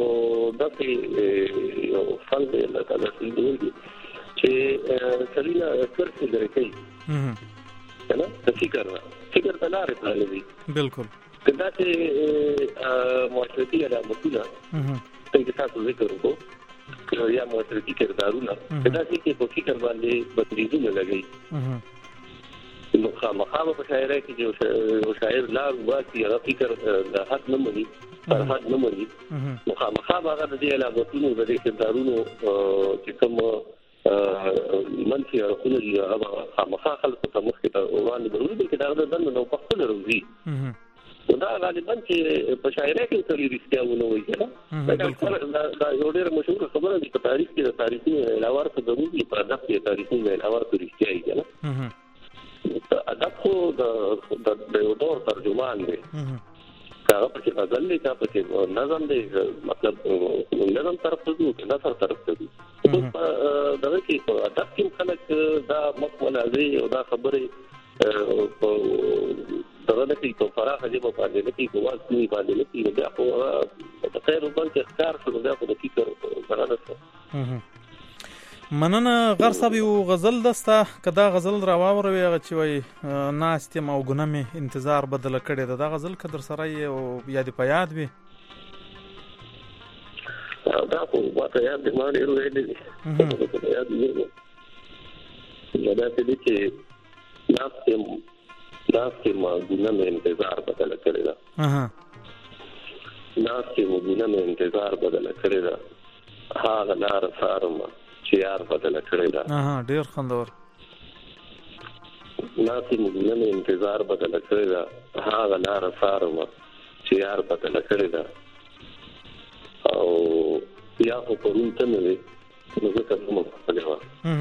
داسې یو فن دی لکه داسې ډول دي چې سړي نه کرښې لرې کوي که نه، د فکر ته لارې پرانوي. بلکل. که داسې معاشرتي علامتونه څنګه تاسو ذکر وکړو یا معاشرتي کردارونه که داسې کې په فکر باندې بندیزونه لګوي نو خامخا په شاعرۍ کې چې شاعر لار وباسي هغه فکر د حد نه مني، پر حد نه مني، نو خامخا به هغه د دې علامتونو د دې کردارونو چې کوم منفي اړخونه دي هغه خامخا خلکو ته مخکې ته وړاندې بروي، بلکې د هغه د دننه نو په خپله روزي دا غالبا چې په شاعرۍ کې ترې رښتیا ونه وایي کنه دا یو ډېر مشهور خبره ده په تاریخ کې د تاریخي علاوه څه ضروري په ادب کې تاریخي علاوه څه رښتیا یې کنه ادب خو د یو دور ترجمان دی هغه په غزل لیکه په نظم دی مطلب نظم طرف ته دی نثر طرف ته دی دا کې په ادب کې خلک دا مقولې او دا خبره دغه کې په فراخه جبه باندې کې کوه کوي باندې کې دا خو په خیر وبال کې اختیار شو دا خو د فکر سره ده مننه غر صاحب یو غزل دسته کدا غزل راووروي هغه چې وای ناستم او ګنمه انتظار بدل کړي دا غزل کدر سره او یاد په یاد وي دا خو واته یاد دې ما ډېر ویلې یاد دې دا چې ناستم ګنمه انتظار بدل کړي دا ناستم ګنمه انتظار بدل کړي دا هاغه لار سارم چې یار بدل کړی دا ډیر خوندور ناسي مګنه انتظار بدل کړی دا هاغه لار سارم چې یار بدل کړی دا او یا خو پرون ته نه وي نو زه کوم خپلوا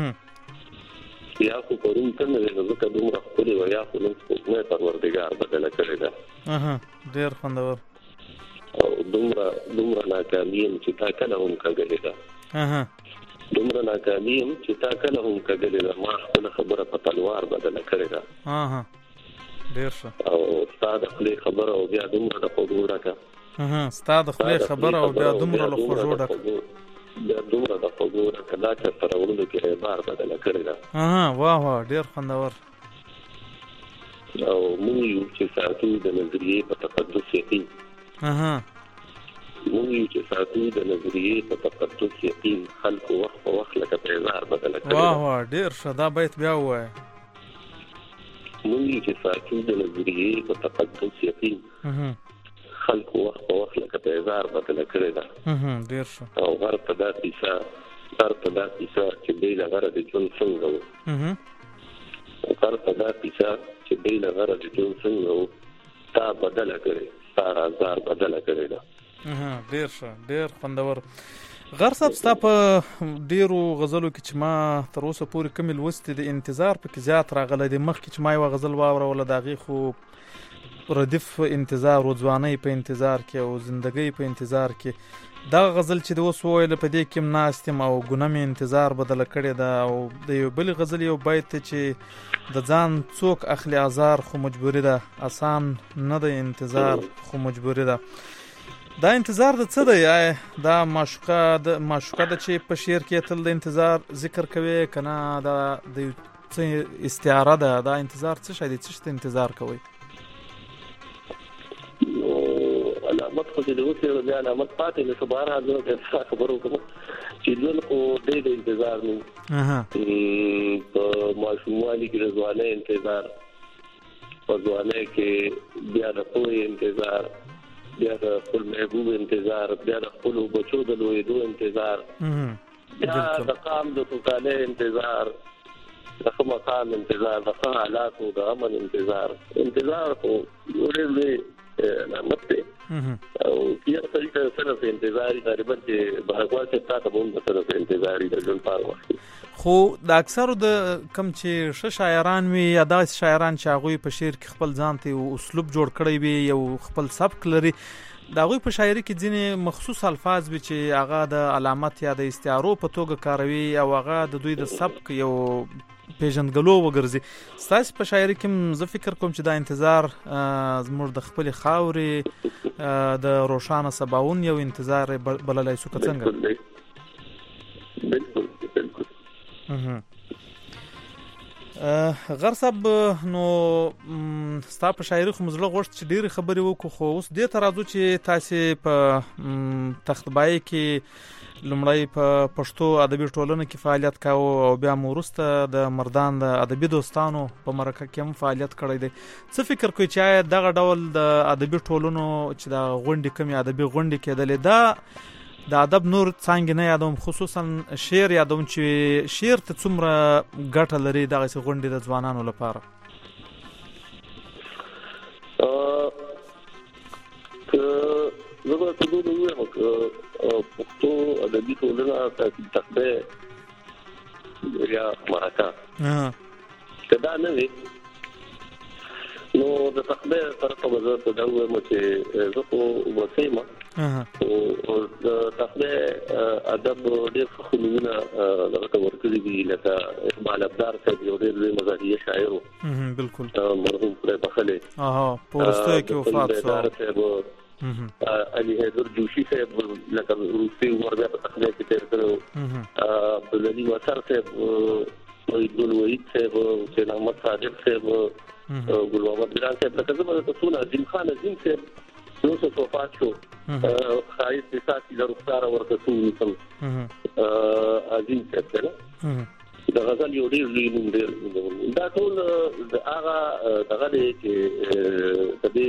یا خو پرون ته نه وي نو زه کوم خپلوا یا خو نن څه پروردگار بدل کړی دا ډیر خوندور او دومره ناکامیم چې تا کله هم کګلې دا دومره ناکامیم چې تا کله هم کګلې دا ما خپل خبره په تلوار بدل کړې ده ډیر ښه او ستاسو خپل خبره او بیا دومره د خوږوړه کا ستاسو خپل خبره او بیا دومره له خوږوړه بیا دومره د خوږوړه کدا چې ترورلو کې بار بدل کړې ده واه ډیر خوندور او موږ یو چې ساتو د نظریې په تقدس یقین موږ چې ساتو د نظریې په تقدس یقین خلق وخت په وخت لکه پیزار بدل کړي واه ډیر ښه دا بیت بیا وای موږ چې ساتو د نظریې په تقدس یقین خلق وخت په وخت لکه پیزار بدل کړي دا ډیر ښه او هر په داسې چې دی لغره د جون څنګه وو هر په داسې چې دی لغره د جون څنګه وو تا بدل کړي سارا زار بدل کړي دا ډیر ښه ډیر خوندور غر صاحب ستا په ډیرو غزلو کې چې ما تر اوسه پورې کمې لوستې د انتظار پکې زیات راغلی دی مخکې چې ما یوه غزل واوروله د هغې خو ردیف انتظار و ځوانۍ په انتظار کې او زندګۍ په انتظار کې دغه غزل چې د اوس وویله په دې کې هم ناست یم او ګونه مې انتظار بدله کړې ده او د یو بلې غزل یو بیت دی چې د ځان څوک اخلي ازار خو مجبوري ده آسان نه دی انتظار خو مجبوري ده دا انتظار د څه دی دا معشوقه ده چې په شعر کې تل د انتظار ذکر کوي که نه دا د څه استعاره ده دا انتظار څه شی دی څه شته انتظار کوئ علامت خو چې د اوسې بیا علامت پاتې نه شو بهرحال زه درته خبره وکړم چې ژوند خو دی د انتظار نه په ماشوموالي کې د ځوانۍ انتظار په ځوانۍ کې بیا د پوهې انتظار بیا د خپل محبوب انتظار بیا د خپلو بچو د لویېدو انتظار بیا د قام د سوکالۍ انتظار د ښه مقام انتظار د ښه حالاتو د امن انتظار خو ډېر لوی علامت دی او یو سړي ته صرف انتظاري غالبا چې بهرګوال چې تا ته به هم د صرف انتظاري د ژوند پاره وخت خو د اکثرو د کم چې ښه شاعران وي یا داسې شاعران چې هغوی په شعر کې خپل ځان ته یو اسلوب جوړ کړی وي یو خپل سبک لري د هغوی په شاعري کې ځینې مخصوص الفاظ وي چې هغه د علامت یا د استعارو په توګه کاروي او هغه د دوی د سبک یو پیژندګلو وګرځي ستاسې په شاعري کې زه فکر کوم چې دا انتظار زموږ د خپلې خاورې د روښانه سباون یو انتظار بللی شو که څنګه بالکل غر صاحب نو ستا په شاعري خو مزړه غوښت چې ډېرې خبرې وکړو خو اوس دې ته راځو چې تاسې په تختبایي کې لومړی په پښتو ادبي ټولنه کې فعالیت کاوه او بیا مو وروسته د مردان د ادبي دوستانو په مرکه کې هم فعالیت کړی دی څه فکر کوئ چې آیا دغه ډول د ادبي ټولنو چې د غونډې کمې ادبي غونډې کېدلې دا د ادب نور څانګې نه یادوم خصوصا شعر یادوم چې شعر ته څومره ګټه لري دغسې غونډې د ځوانانو لپاره زه به څه دوه وایم پښتو ادبي ټولنه تخبه یا مرکه کدا نه وي نو د تخبه سره په وزارت ته دا وایم چې زه خو وسیمه او د تخبه ادب ډېر خلونه دغه ورکړي دي لکه اقبال ابدار صاحب یو ډېر لوی مزاحیه شاعر بالکل مرحوم پر بخله پورسته کې وفات شو علي حیدر جوشي صاحب لکه روسي ورته په تخبه کې تیر کړو عبدالعلی وسر صاحب عبدال وحید صاحب حسین احمد صادق صاحب ګل محمد ګران صاحب لکه زما د تاسو عظیم خان عظیم صاحب نو څه وفات شو خایس د ساتي د رخصار ورته څو نسم عظیم صاحب نه د غزل یو ډیر لوی نوم دی دا ټول د هغه دغه دی چې د دې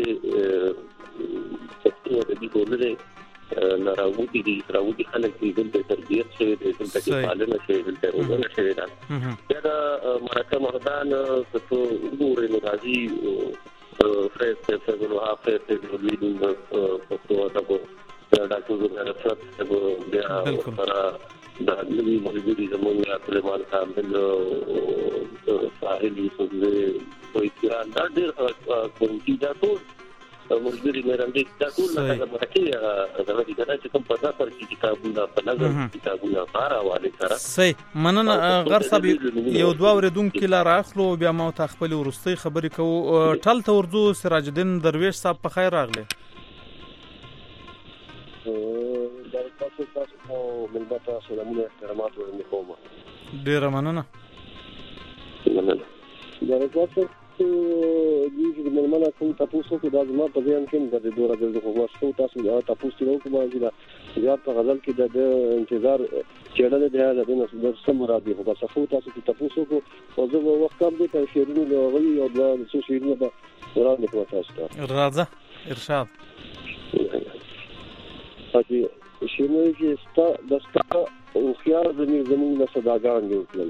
څه د دې ټولنه راوتی دي خلک دې د تربيت شوی دي د پالنه شوی دي د روزنه شوی دا مرکه مردان څه وګورئ نو راځي فیس په ګلوها فیس په لیدو په توګه دا ټول رفرت بیا سره دا نوی ملګری زموږ سلیمان کامل ساحل یوسف کوئی ایران دا ډېر کومتي دا ټول ملګری مېرندې دا ټول لکه مرکه دا چې کوم په تاسو کې کتابونه په نظر کتابونه فارواله سره صحیح مننه غر صاحب یو دوه اوریدونکو لار اخلو بیا ما ته خپل ورستي خبرې کوو ټل تورزو سراج الدین درویش صاحب په خیر راغله تاسو ملګرو سلامونه احترامات ورنه کوم ډیر مننه دا تاسو چې د ملمنه کوم تاسو کو د ازما په ځان کې د دوره د خو تاسو تاسو ته کومه چې زیات په غزل کې د انتظار چېړل دی د نس د سم مرادي خو تاسو تاسو کو او زه وخت کم دي چې شیرونو غوي او د شیرونو په ورانه کوم تاسو راځه ارشاد پاتې شیرونو چې دستا او خيار زموږ له صداګان جوړ کړل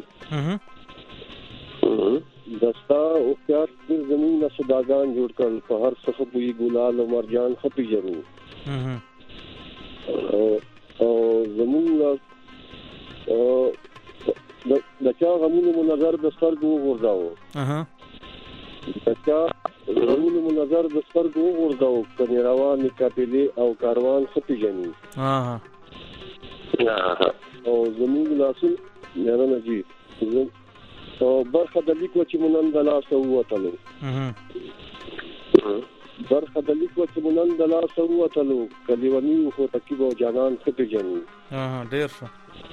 دستا او خيار زموږ له صداګان جوړ کړل په هر څه بوې ګلال او مرجان خپي جوړو او زموږ د چا غمونو منظر د سترګو ورځاو د چا غمونو منظر د سترګو ورځاو کني روان کپلي او کاروان خپي جني او زموږ لاسو نه جی او برخه د لیکو چې مونږ د لاسو وټلو برخه د لیکو چې مونږ د لاسو وټلو کلیونی خو تکيب او جانان خپي جني ډیر ښه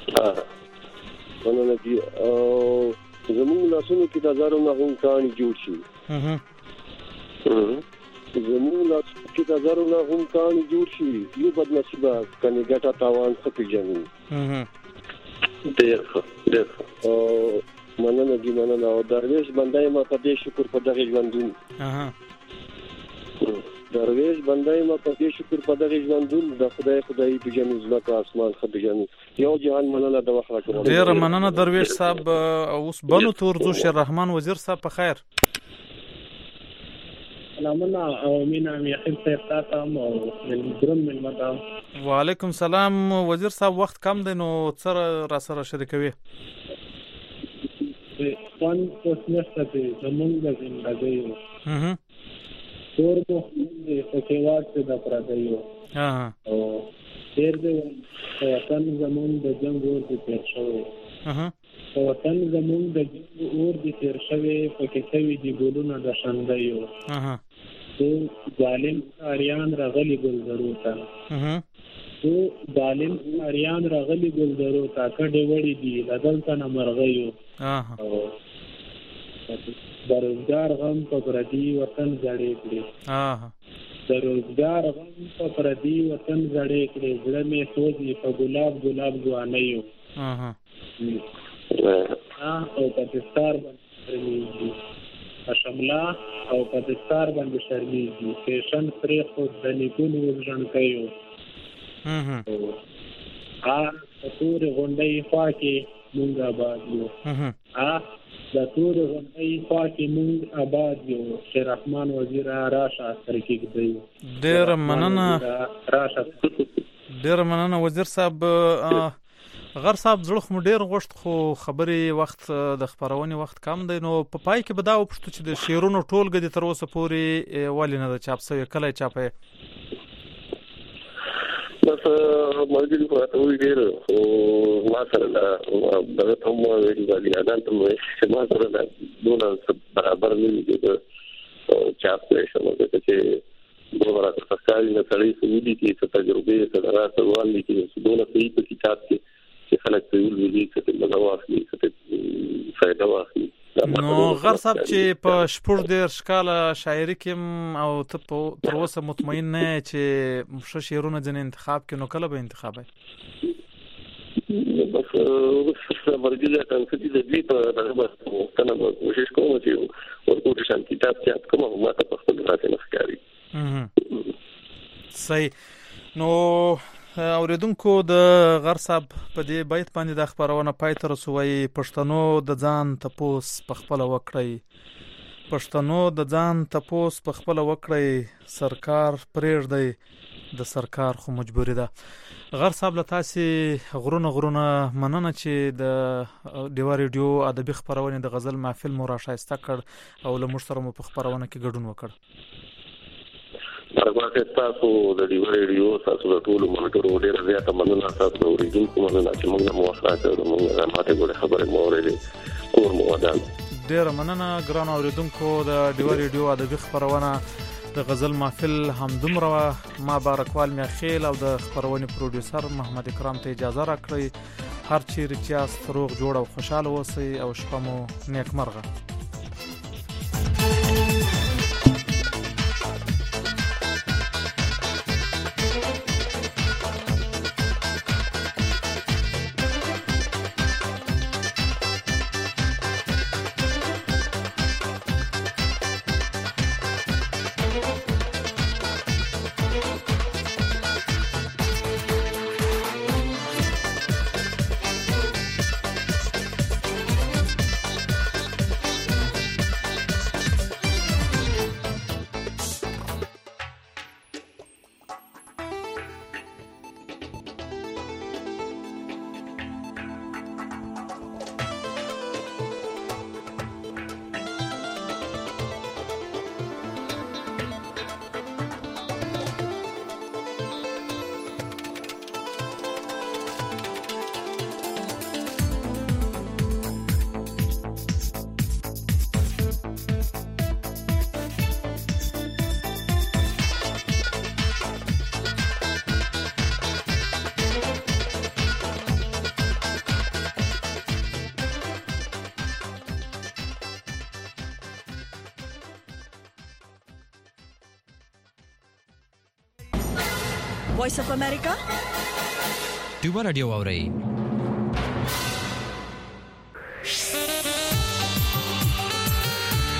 ونه جی او زموږ لاسو کې د هزارو نه هم کاني جوړ شي زموږ لاسو کې د هزارو نه هم کاني جوړ شي یو بد نصیبه کني ګټه تاوان خپي جني ډیر او مننه دي مننه او درویش بندای ما په دې شکر په دغه ژوندون درویش بندای ما په دې شکر په دغه ژوندون د خدای په جنت زلکه اسمان خو بجنو یو جهان مننه د وخت راکړه ډیر مننه درویش صاحب اوس بنو تورزو شیر رحمان وزیر صاحب په خیر سلامونه او مینا یقین صاحب تاسو او من مدام وعلیکم سلام وزیر صاحب وخت کم دی نو سره را سره شریکوي فن اوس نشته چې زمونږ د زندګۍ تور مو د پکېوات د پردیو او تیر دې وطن زمونږ د جنگ اور د تیر شوی وطن زمونږ د جنگ اور د تیر شوی پکې شوی دی ګلونه د شاندایو ظالم اریان راغلی ګل ضرورتا ظالم اریان راغلی ګل ضرورتا کډه وړي دی لدلته نه مرغیو دروزګار غم په پردي وطن زړې کړې دروزګار غم په پردي وطن زړې کړې زړه مې سوځي په ګلاب ځوانیو او پاکستان باندې شملا او پاکستان باندې شرمېږي فیشن پرې خود د نیکونو ورژن کوي پتور غونډې خوا کې مونږه باندې د ټول غونډې خوا کې موږ آباد یو شیر رحمان وزیر راشه ترکیب دی. ډېر مننه وزیر صاحب. غر صاحب زړه خو ډېر غوښت خو خبرې وخت د خبرونې وخت کم دی، نو په پای کې به دا وپوښتو چې د شعرونو ټولګه دې تر اوسه پورې ولې نه ده چاپ شوې، کله یې چاپ یې؟ بس ملګري خو راته وایي ډېر، خو ما سره دغه ته هم ویلي دي ادان ته مې چې ما سره دونه برابر نه دي د چاپ کړی شم، ځکه چې دومره راته ښکاري نه سړی څه ولیکي، څه تجربې څه راته ولیکي، دونه صحیح په کتاب کې چې خلک پرې ولولي، څه ته مزه واخلي، څه ته فایده واخلي. نو غر صاحب چې په 14 کاله شاعري کې او ته تر اوسه مطمئن نه یې چې ښه شعرونه ځینې انتخاب کې، نو کله به انتخابوې؟ بس مرګي ته چې د دې په دغه باندې کنه کوشش کوم چې ورته شان کتاب چاپ کوم او ما ته په خپل ذات نه ښکاري. صحیح. نو اوریدونکو د غر صاحب په دې بیت باندې د خبرونه پای ته رسوي. پښتنو د ځان تپوس په خپل وکړی، پښتنو د ځان تپوس په خپل وکړی، سرکار پرېږدی د سرکار خو مجبوری ده. غر صاحب له تاسې غرونه مننه چې د ډیوا ریډیو ادبي خبرونه د غزل محفل مو راښایسته کړ او له موږ سره مو په خبرونه کې ګډون وکړ. مرګه تاسو د ډیوا ریډیو تاسو د ټولو ملګرو ډېر زیاته مننه، تاسو د اوریدونکو مننه چې موږ مو واخلاته موږ ماته ګوره خبره مو اورېدې کور مو ودان. ډېر مننه ګران اوریدونکو. د ډیوا ریډیو ادبي خبرونه د غزل محفل همدومره ما بارکوال میاخیل او د خبرونې پروډوسر محمد اکرام ته اجازه راکړئ. هر چیرې چې یاست روغ جوړ او خوشاله اوسئ او شپه مو نیکمرغه. Voice of America. ډیوا رادیو اورئ